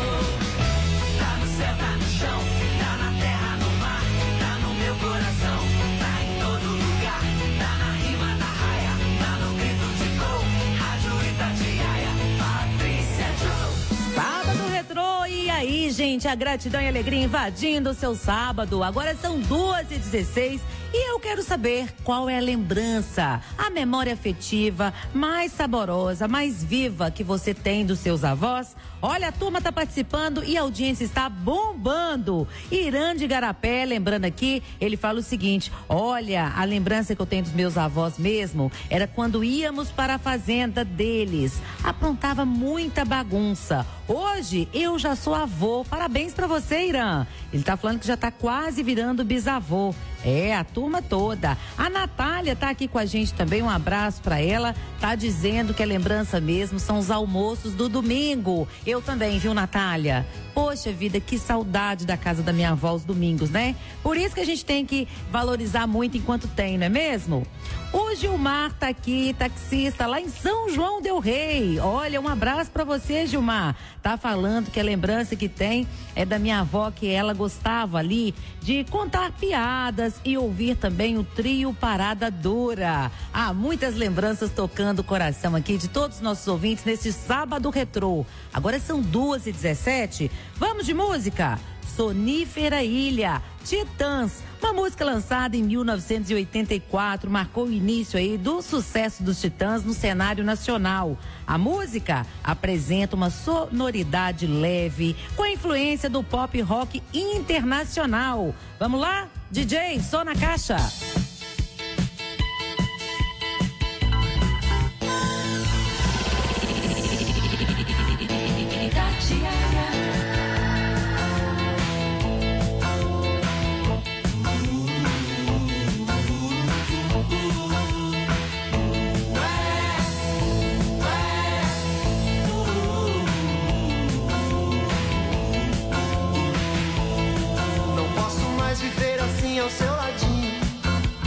Tá no céu, tá no chão, tá na terra, no mar, tá no meu coração, tá em todo lugar, tá na rima da raia, tá no grito de gol, Rádio Itatiaia, Patrícia Joe. Sábado Retrô, e aí, gente, a gratidão e a alegria invadindo o seu sábado. Agora são 2h16 e eu quero saber qual é a lembrança, a memória afetiva mais saborosa, mais viva que você tem dos seus avós. Olha, a turma tá participando e a audiência está bombando. Irã de Igarapé, lembrando aqui, ele fala o seguinte: olha, a lembrança que eu tenho dos meus avós mesmo era quando íamos para a fazenda deles. Aprontava muita bagunça. Hoje eu já sou avô. Parabéns pra você, Irã. Ele tá falando que já tá quase virando bisavô. É, a turma toda. A Natália tá aqui com a gente também, um abraço pra ela. Tá dizendo que a lembrança mesmo são os almoços do domingo. Eu também, viu, Natália? Poxa vida, que saudade da casa da minha avó aos domingos, né? Por isso que a gente tem que valorizar muito enquanto tem, não é mesmo? O Gilmar tá aqui, taxista lá em São João del Rei. Olha, um abraço pra você, Gilmar. Tá falando que a lembrança que tem é da minha avó, que ela gostava ali de contar piadas e ouvir também o trio Parada Dura. Há muitas lembranças tocando o coração aqui de todos os nossos ouvintes nesse sábado retrô. Agora são 2h17. Vamos de música? Sonífera Ilha, Titãs, uma música lançada em 1984, marcou o início aí do sucesso dos Titãs no cenário nacional. A música apresenta uma sonoridade leve, com a influência do pop rock internacional. Vamos lá? DJ, só na caixa. Viver assim ao seu ladinho,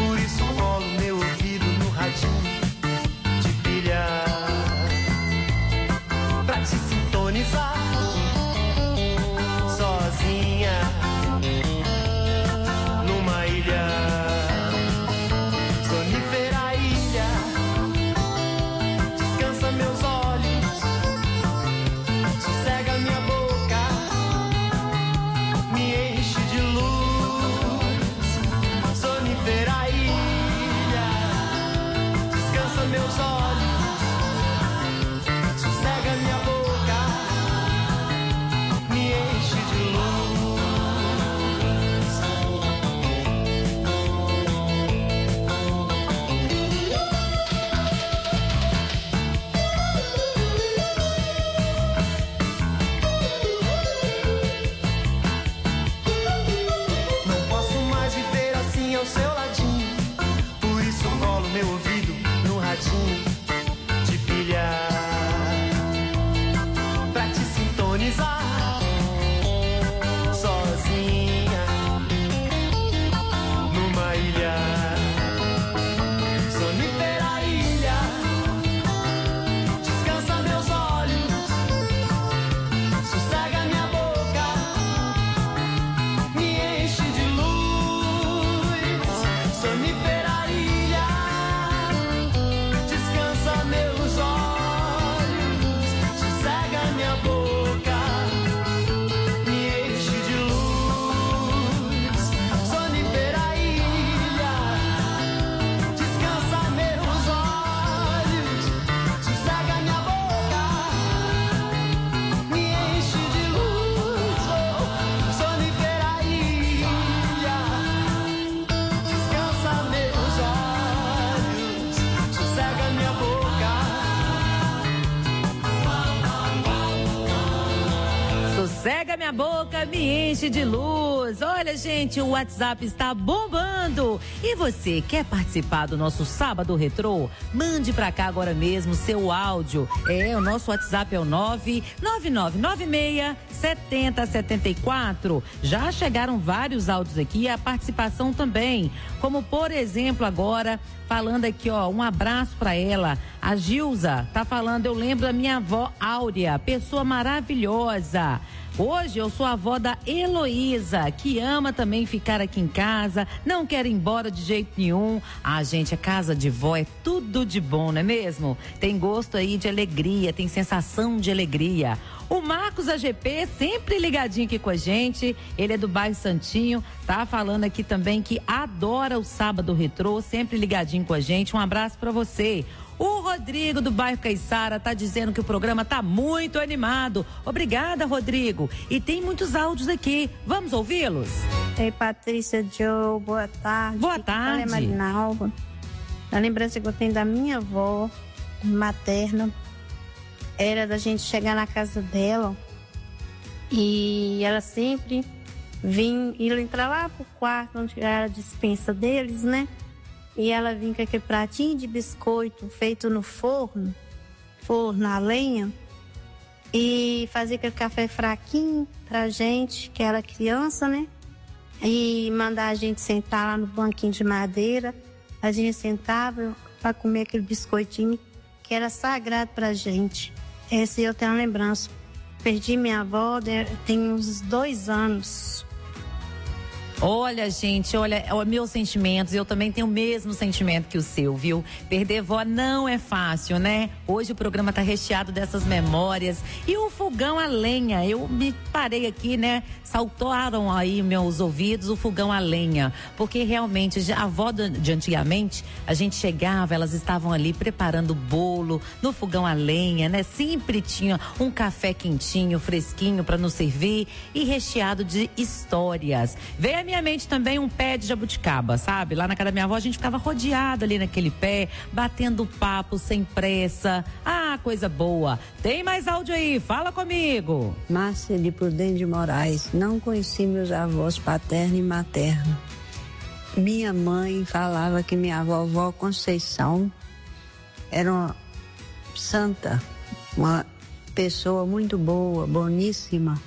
minha boca, me enche de luz. Olha, gente, o WhatsApp está bombando. E você quer participar do nosso Sábado Retrô? Mande pra cá agora mesmo seu áudio. O nosso WhatsApp é o 99996-7074. Já chegaram vários áudios aqui e a participação também. Como, por exemplo, agora, falando aqui, ó, um abraço pra ela. A Gilza tá falando, eu lembro da minha avó Áurea, pessoa maravilhosa. Hoje eu sou a avó da Heloísa, que ama também ficar aqui em casa, não quer ir embora de jeito nenhum. Ah, gente, a casa de vó é tudo de bom, não é mesmo? Tem gosto aí de alegria, tem sensação de alegria. O Marcos AGP, sempre ligadinho aqui com a gente, ele é do bairro Santinho, tá falando aqui também que adora o Sábado Retrô, sempre ligadinho com a gente. Um abraço pra você. O Rodrigo do bairro Caiçara tá dizendo que o programa tá muito animado. Obrigada, Rodrigo. E tem muitos áudios aqui. Vamos ouvi-los? Ei, Patrícia, Joe, boa tarde. Boa tarde. Olha, Marinalva. A lembrança que eu tenho da minha avó materna era da gente chegar na casa dela e ela sempre vinha, ia entrar lá pro quarto onde era a despensa deles, né? E ela vinha com aquele pratinho de biscoito feito no forno a lenha, e fazia aquele café fraquinho pra gente, que era criança, né? E mandar a gente sentar lá no banquinho de madeira. A gente sentava pra comer aquele biscoitinho que era sagrado pra gente. Essa eu tenho uma lembrança. Perdi minha avó, tem uns 2 anos. Olha, gente, olha, meus sentimentos, eu também tenho o mesmo sentimento que o seu, viu? Perder vó não é fácil, né? Hoje o programa tá recheado dessas memórias. E o fogão a lenha, eu me parei aqui, né? Saltaram aí meus ouvidos o fogão a lenha. Porque realmente, a avó de antigamente, a gente chegava, elas estavam ali preparando bolo no fogão a lenha, né? Sempre tinha um café quentinho, fresquinho para nos servir e recheado de histórias. Veio à minha mente também um pé de jabuticaba, sabe? Lá na casa da minha avó a gente ficava rodeada ali naquele pé, batendo papo sem pressa. Ah, coisa boa. Tem mais áudio aí, fala comigo. Márcia de Prudente de Moraes. Não conheci meus avós paterno e materno. Minha mãe falava que minha vovó Conceição era uma santa, uma pessoa muito boa, boníssima.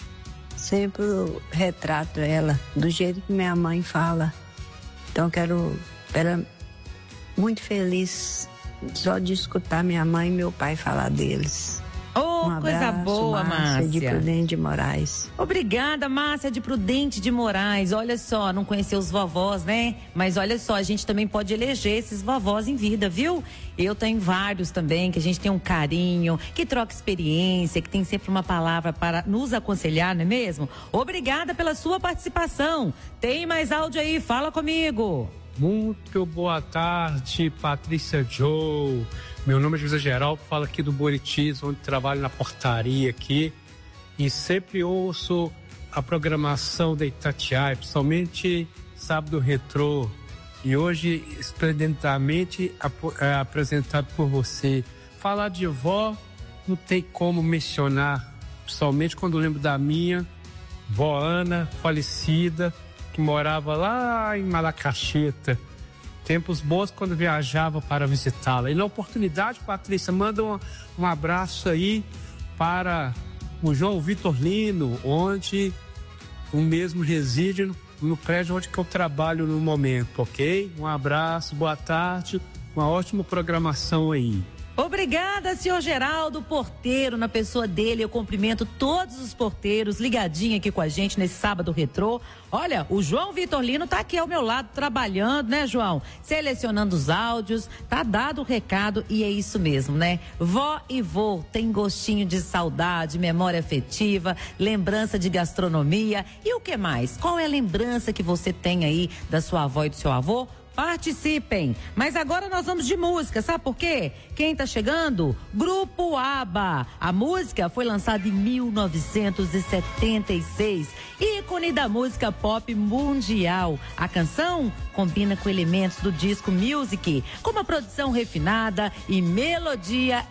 Sempre eu retrato ela do jeito que minha mãe fala. Então era muito feliz só de escutar minha mãe e meu pai falar deles. Oh, um abraço, coisa boa, Márcia. de Prudente de Moraes. Obrigada, Márcia de Prudente de Moraes. Olha só, não conheceu os vovós, né? Mas olha só, a gente também pode eleger esses vovós em vida, viu? Eu tenho vários também, que a gente tem um carinho, que troca experiência, que tem sempre uma palavra para nos aconselhar, não é mesmo? Obrigada pela sua participação. Tem mais áudio aí, fala comigo. Muito boa tarde, Patrícia Joe. Meu nome é José Geraldo, falo aqui do Buritis, onde trabalho na portaria aqui. E sempre ouço a programação da Itatiaia, principalmente Sábado Retrô. E hoje, esplendidamente apresentado por você. Falar de vó não tem como mencionar, principalmente quando eu lembro da minha vó Ana, falecida, que morava lá em Malacacheta. Tempos bons quando viajava para visitá-la. E na oportunidade, Patrícia, manda um abraço aí para o João Vitor Lino, onde o mesmo reside no prédio onde que eu trabalho no momento, ok? Um abraço, boa tarde, uma ótima programação aí. Obrigada, senhor Geraldo, porteiro, na pessoa dele. Eu cumprimento todos os porteiros ligadinhos aqui com a gente nesse Sábado Retrô. Olha, o João Vitor Lino tá aqui ao meu lado trabalhando, né, João? Selecionando os áudios, tá dado o recado e é isso mesmo, né? Vó e vô tem gostinho de saudade, memória afetiva, lembrança de gastronomia e o que mais? Qual é a lembrança que você tem aí da sua avó e do seu avô? Participem, mas agora nós vamos de música, sabe por quê? Quem tá chegando? Grupo ABBA. A música foi lançada em 1976, ícone da música pop mundial. A canção combina com elementos do disco Music, com uma produção refinada e melodia